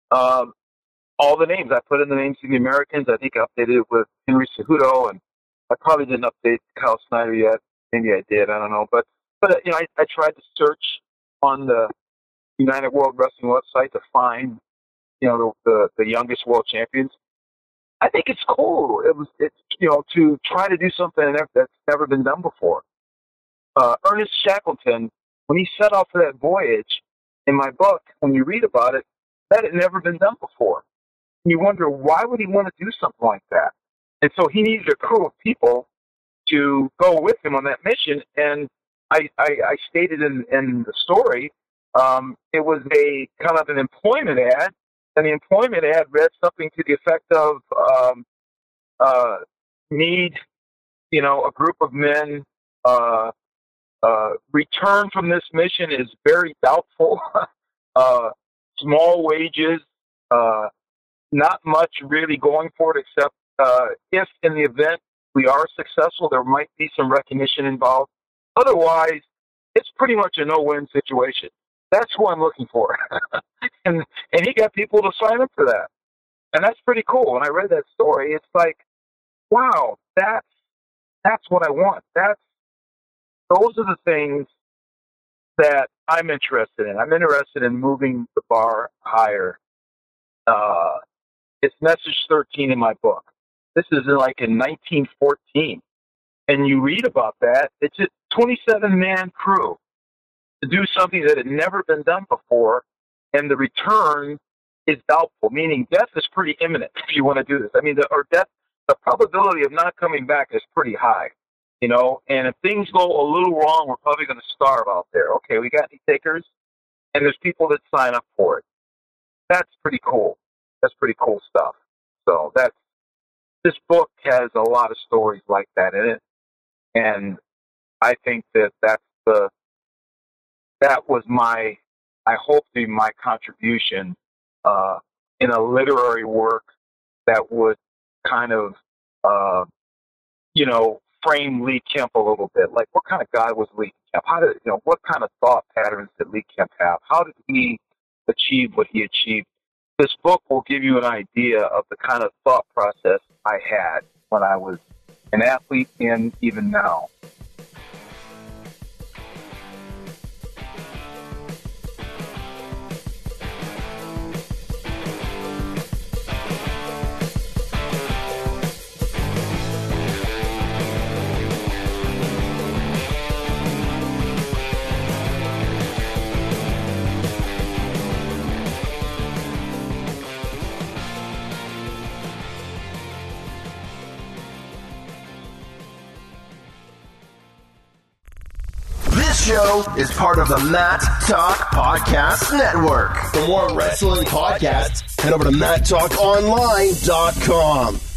all the names. I put in the names of the Americans. I think I updated it with Henry Cejudo, and I probably didn't update Kyle Snyder yet. Maybe I did. I don't know. But I tried to search on the United World Wrestling website to find, the youngest world champions. I think it's cool. It's to try to do something that's never been done before. Ernest Shackleton, when he set off for that voyage, in my book, when you read about it, that had never been done before. And you wonder, why would he want to do something like that? And so he needed a crew of people to go with him on that mission. And I stated in the story, it was a kind of an employment ad, and the employment ad read something to the effect of need, a group of men. Return from this mission is very doubtful. Small wages, not much really going for it, except if in the event we are successful, there might be some recognition involved. Otherwise, it's pretty much a no-win situation. That's who I'm looking for. and he got people to sign up for that. And that's pretty cool. When I read that story, it's like, wow, that's what I want. Those are the things that I'm interested in. I'm interested in moving the bar higher. It's message 13 in my book. This is like in 1914. And you read about that. It's a 27-man crew to do something that had never been done before, and the return is doubtful, meaning death is pretty imminent if you want to do this. I mean, the probability of not coming back is pretty high, you know, and if things go a little wrong, we're probably going to starve out there. Okay, we got any takers? And there's people that sign up for it. That's pretty cool. That's pretty cool stuff. So this book has a lot of stories like that in it, and I think that was my contribution in a literary work that would kind of, frame Lee Kemp a little bit. Like, what kind of guy was Lee Kemp? What kind of thought patterns did Lee Kemp have? How did he achieve what he achieved? This book will give you an idea of the kind of thought process I had when I was an athlete and even now. This show is part of the Matt Talk Podcast Network. For more wrestling podcasts, head over to MattTalkOnline.com.